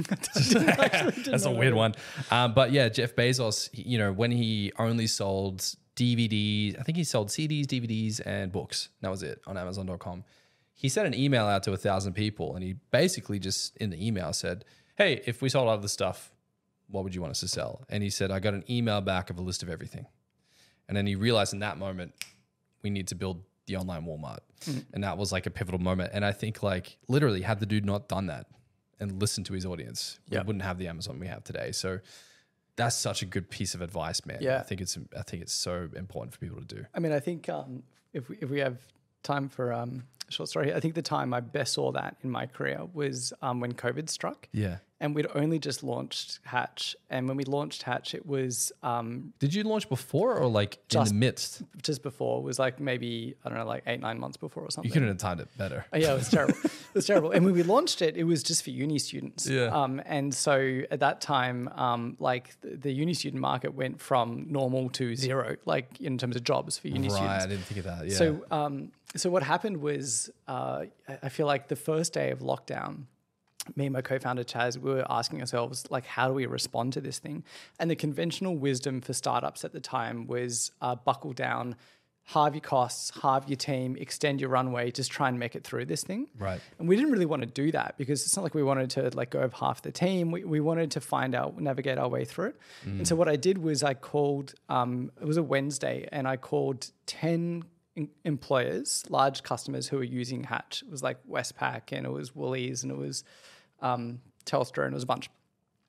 [SPEAKER 1] Didn't
[SPEAKER 2] That's a
[SPEAKER 1] know
[SPEAKER 2] weird
[SPEAKER 1] that.
[SPEAKER 2] one. But yeah, Jeff Bezos, when he only sold DVDs, I think he sold CDs, DVDs, and books. That was it on Amazon.com. He sent an email out to 1,000 people, and he basically just in the email said, hey, if we sold other stuff, what would you want us to sell? And he said, I got an email back of a list of everything. And then he realized in that moment, we need to build the online Walmart. And that was like a pivotal moment. And I think like literally had the dude not done that and listened to his audience, we wouldn't have the Amazon we have today. So that's such a good piece of advice, man.
[SPEAKER 1] Yeah.
[SPEAKER 2] I think it's so important for people to do.
[SPEAKER 1] I mean, I think if we have time for a short story, I think the time I best saw that in my career was when COVID struck.
[SPEAKER 2] Yeah.
[SPEAKER 1] And we'd only just launched Hatch. And when we launched Hatch, it was
[SPEAKER 2] Did you launch before or like in the midst?
[SPEAKER 1] just before. It was like maybe, I don't know, like 8-9 months before or something.
[SPEAKER 2] You couldn't have timed it better.
[SPEAKER 1] Oh, yeah, it was terrible. It was terrible. And when we launched it, it was just for uni students.
[SPEAKER 2] Yeah.
[SPEAKER 1] And so at that time, like the uni student market went from normal to zero, like in terms of jobs for uni
[SPEAKER 2] Right,
[SPEAKER 1] students.
[SPEAKER 2] I didn't think of that. Yeah.
[SPEAKER 1] So what happened was, I feel like the first day of lockdown, me and my co-founder Chaz, we were asking ourselves, like, how do we respond to this thing? And the conventional wisdom for startups at the time was buckle down, halve your costs, halve your team, extend your runway, just try and make it through this thing.
[SPEAKER 2] Right.
[SPEAKER 1] And we didn't really want to do that because it's not like we wanted to like go of half the team. We wanted to navigate our way through it. And so what I did was I called, it was a Wednesday, and I called 10 employers, large customers who were using Hatch. It was like Westpac, and it was Woolies, and it was Telstra, and it was a bunch.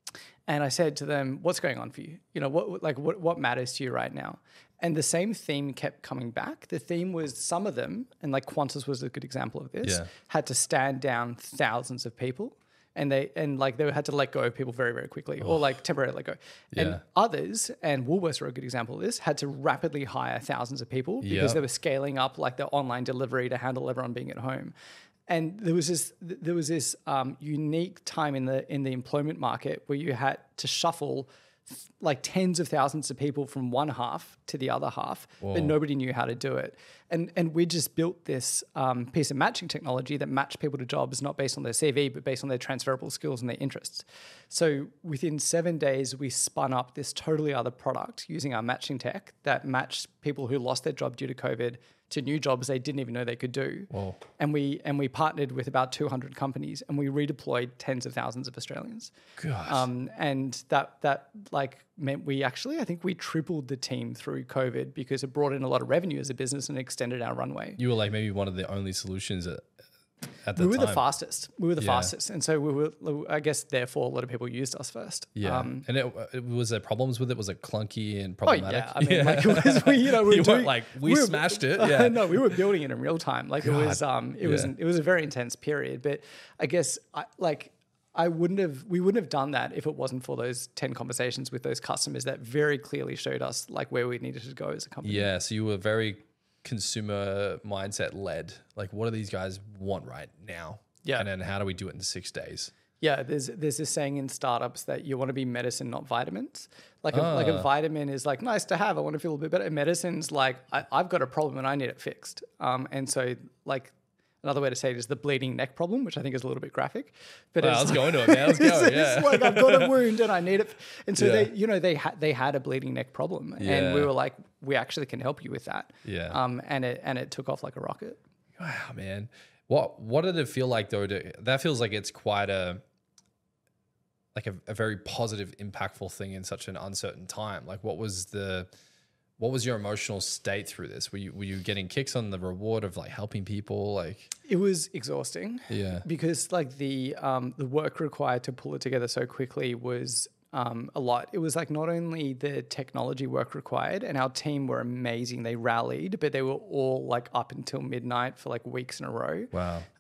[SPEAKER 1] And I said to them, what's going on for you? You know, what matters to you right now? And the same theme kept coming back. The theme was some of them, and like Qantas was a good example of this, had to stand down thousands of people. And they had to let go of people very, very quickly, or like temporarily let go. And others, and Woolworths are a good example of this, had to rapidly hire thousands of people because they were scaling up like their online delivery to handle everyone being at home. And there was this unique time in the employment market where you had to shuffle like tens of thousands of people from one half to the other half, but nobody knew how to do it. And we just built this piece of matching technology that matched people to jobs, not based on their CV, but based on their transferable skills and their interests. So within 7 days, we spun up this totally other product using our matching tech that matched people who lost their job due to COVID to new jobs they didn't even know they could do.
[SPEAKER 2] Whoa.
[SPEAKER 1] And we partnered with about 200 companies, and we redeployed tens of thousands of Australians.
[SPEAKER 2] Gosh.
[SPEAKER 1] And that like meant I think we tripled the team through COVID because it brought in a lot of revenue as a business and extended our runway.
[SPEAKER 2] You were like maybe one of the only solutions at the time.
[SPEAKER 1] We were the fastest. Fastest. And so we were, I guess, therefore, a lot of people used us first.
[SPEAKER 2] Yeah. And was there problems with it? Was it clunky and
[SPEAKER 1] Oh,
[SPEAKER 2] problematic?
[SPEAKER 1] yeah. I mean, like, it was, we were
[SPEAKER 2] smashed it. Yeah.
[SPEAKER 1] No, we were building it in real time. Like, it was a very intense period. But I guess, we wouldn't have done that if it wasn't for those 10 conversations with those customers that very clearly showed us like where we needed to go as a company.
[SPEAKER 2] Yeah. So you were very consumer mindset led. Like, what do these guys want right now?
[SPEAKER 1] Yeah.
[SPEAKER 2] And then how do we do it in 6 days?
[SPEAKER 1] Yeah, there's this saying in startups that you want to be medicine, not vitamins. Like a vitamin is like nice to have. I want to feel a bit better. Medicine's like I've got a problem and I need it fixed. And so like another way to say it is the bleeding neck problem, which I think is a little bit graphic. But
[SPEAKER 2] Wow, let's go into it, man. Let's go.
[SPEAKER 1] It's like I've got a wound and I need it. And so they had a bleeding neck problem, and we were like, we actually can help you with that.
[SPEAKER 2] Yeah.
[SPEAKER 1] And it took off like a rocket.
[SPEAKER 2] Wow, man. What did it feel like though? That feels like it's quite a very positive, impactful thing in such an uncertain time. Like, what was your emotional state through this? Were you getting kicks on the reward of like helping people? Like,
[SPEAKER 1] it was exhausting.
[SPEAKER 2] Yeah.
[SPEAKER 1] Because like the work required to pull it together so quickly was a lot. It was like not only the technology work required, and our team were amazing. They rallied, but they were all like up until midnight for like weeks in a row.
[SPEAKER 2] wow.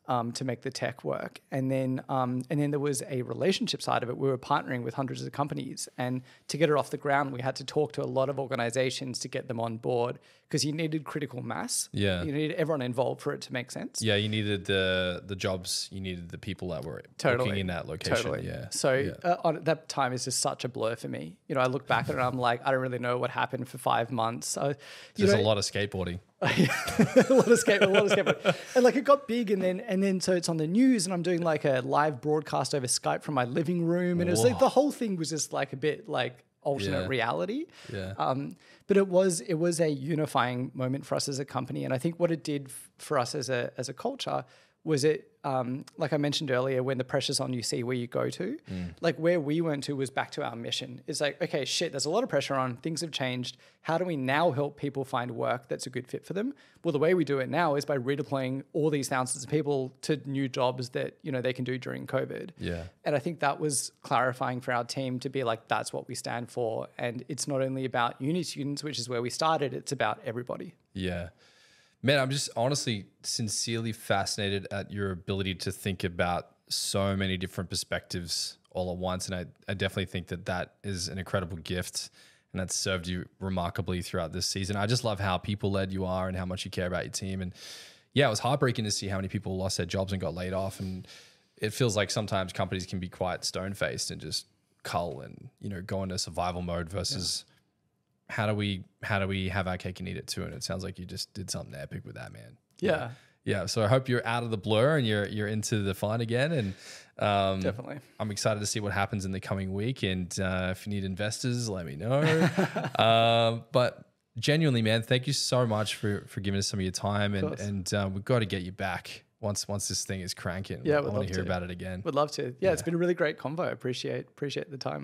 [SPEAKER 1] to make the tech work. And then there was a relationship side of it. We were partnering with hundreds of companies, and to get it off the ground, we had to talk to a lot of organizations to get them on board, because you needed critical mass.
[SPEAKER 2] Yeah.
[SPEAKER 1] You needed everyone involved for it to make sense.
[SPEAKER 2] Yeah, you needed the jobs, you needed the people that were working in that location.
[SPEAKER 1] Totally.
[SPEAKER 2] Yeah.
[SPEAKER 1] So on that time is just such a blur for me. You know, I look back at it and I'm like, I don't really know what happened for 5 months.
[SPEAKER 2] There's a lot of skateboarding.
[SPEAKER 1] a lot of skateboarding. And like it got big, and then so it's on the news, and I'm doing like a live broadcast over Skype from my living room, and it was like the whole thing was just like a bit like alternate reality.
[SPEAKER 2] Yeah.
[SPEAKER 1] But it was a unifying moment for us as a company, and I think what it did for us as a culture was it, like I mentioned earlier, when the pressure's on, you see where you go to. Like where we went to was back to our mission. It's like, okay, shit, there's a lot of pressure on, things have changed. How do we now help people find work that's a good fit for them? Well, the way we do it now is by redeploying all these thousands of people to new jobs that, you know, they can do during COVID.
[SPEAKER 2] Yeah.
[SPEAKER 1] And I think that was clarifying for our team to be like, that's what we stand for. And it's not only about uni students, which is where we started, it's about everybody.
[SPEAKER 2] Yeah. Man, I'm just honestly sincerely fascinated at your ability to think about so many different perspectives all at once. And I definitely think that is an incredible gift, and that's served you remarkably throughout this season. I just love how people-led you are and how much you care about your team. And yeah, it was heartbreaking to see how many people lost their jobs and got laid off. And it feels like sometimes companies can be quite stone-faced and just cull and, you know, go into survival mode versus how do we have our cake and eat it too? And it sounds like you just did something epic with that, man.
[SPEAKER 1] Yeah.
[SPEAKER 2] Yeah. So I hope you're out of the blur and you're into the fun again. And
[SPEAKER 1] Definitely.
[SPEAKER 2] I'm excited to see what happens in the coming week. And if you need investors, let me know. But genuinely, man, thank you so much for giving us some of your time. And we've got to get you back once this thing is cranking.
[SPEAKER 1] Yeah,
[SPEAKER 2] I want to hear about it again.
[SPEAKER 1] Would love to. Yeah, it's been a really great convo. I appreciate the time.